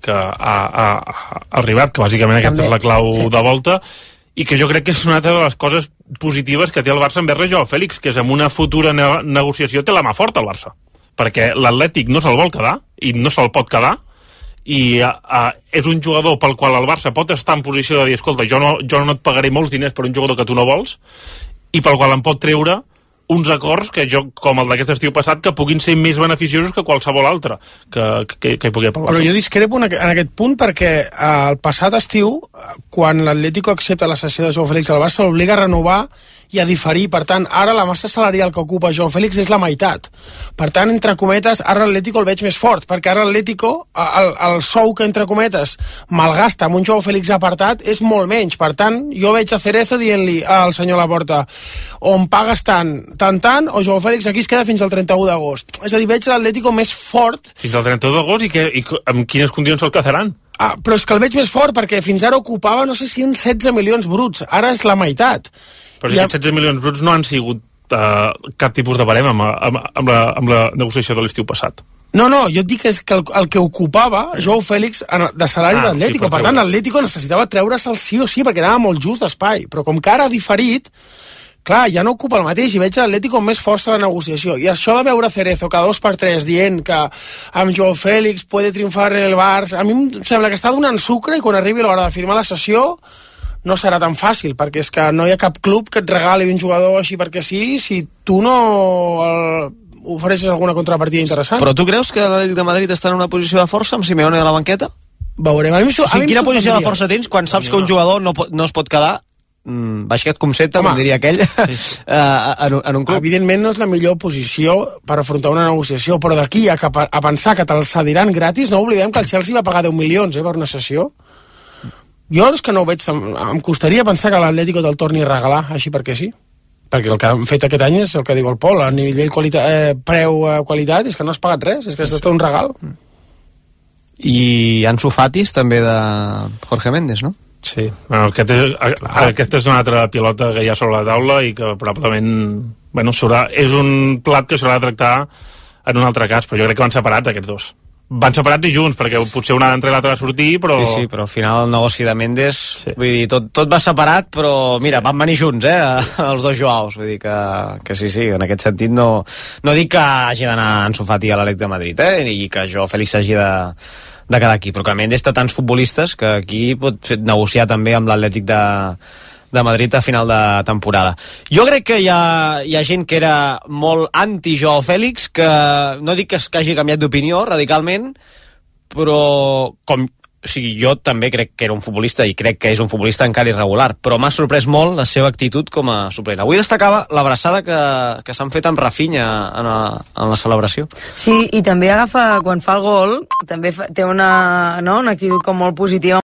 ha arribat, que bàsicament aquesta és la clau de volta, i que jo crec que és una altra de les coses positives que té el Barça envers Joao Félix, que és amb una futura negociació té la mà forta el Barça, perquè l'Atlètic no se'l vol quedar, i no se'l pot quedar, i és un jugador pel qual el Barça pot estar en posició de dir, escolta, jo no et pagaré molts diners per un jugador que tu no vols, i pel qual em pot treure uns acords que jo, com el d'aquest estiu passat, que puguin ser més beneficiosos que qualsevol altre que hi pugui parlar. Però jo discrepo en aquest punt perquè el passat estiu, quan l'Atlético accepta la cessió de Joao Félix al Barça, l'obliga a renovar i a diferir. Per tant, ara la massa salarial que ocupa Joao Félix és la meitat. Per tant, entre cometes, ara l'Atlético el veig més fort, perquè ara l'Atlético, el sou que, entre cometes, malgasta amb un Joao Félix apartat és molt menys. Per tant, jo veig a Cerezo dient-li al senyor Laporta, o em pagues tant, o Joao Félix aquí es queda fins al 31 d'agost. És a dir, veig l'Atlético més fort. Fins al 31 d'agost i amb quines condicions se'l cazaran? Però és que el veig més fort perquè fins ara ocupava, no sé si uns 16 milions bruts. Ara és la meitat. Però si aquests 16 milions bruts no han sigut cap tipus de barem amb la negociació de l'estiu passat. No, jo et dic que el que ocupava Joao Félix de salari d'Atlético. Per tant, l'Atlético necessitava treure'l sí o sí, perquè anava molt just d'espai. Però com que ara ha diferit, clar, ja no ocupa el mateix, i veig l'Atlético amb més força a la negociació. I això de veure Cerezo cada 2x3 dient que amb Joao Félix puede triunfar en el Barça, a mi em sembla que està donant sucre, i quan arribi l'hora de firmar la cessió no serà tan fàcil, perquè és que no hi ha cap club que et regali un jugador així perquè sí, si tu no ofereixes alguna contrapartida interessant. Però tu creus que l'Atlètic de Madrid està en una posició de força amb Simeone a la banqueta? Veurem. Quina posició de força tens quan saps que un jugador no es pot quedar baix aquest concepte, com diria aquell, en un club. Evidentment no és la millor posició per afrontar una negociació, però d'aquí a pensar que te'l cediran gratis, no oblidem que el Chelsea va pagar 10 milions per una sessió. Jo és que no ho veig, em costaria pensar que l'Atlético te'l torni a regalar, així perquè sí. Perquè el que han fet aquest any és el que diu el Pol, a nivell preu-qualitat, és que no has pagat res, és que és tot un regal. I Ansu Fati també de Jorge Méndez, no? Sí, bueno, aquesta és una altra pilota que hi ha sobre la taula i que probablement és un plat que s'haurà de tractar en un altre cas, però jo crec que van separats aquests dos. Van separats i junts, perquè potser una d'entre l'altra va sortir, però... Sí, però al final el negoci de Méndez, vull dir, tot va separat, però mira, van venir junts, els dos Joaos, vull dir que sí, en aquest sentit no dic que hagi d'anar Ansu Fati a l'Atlètic de Madrid, i que Joao Félix hagi de quedar aquí, però que Méndez té tants futbolistes que aquí pot negociar també amb l'Atlètic de Madrid a final de temporada. Jo crec que hi ha gent que era molt anti-Joao Félix, que no dic que hagi canviat d'opinió radicalment, però jo també crec que era un futbolista i crec que és un futbolista encara irregular, però m'ha sorprès molt la seva actitud com a suplent. Avui destacava l'abraçada que s'han fet amb Rafinha en la celebració. Sí, i també agafa, quan fa el gol, també té una actitud com molt positiva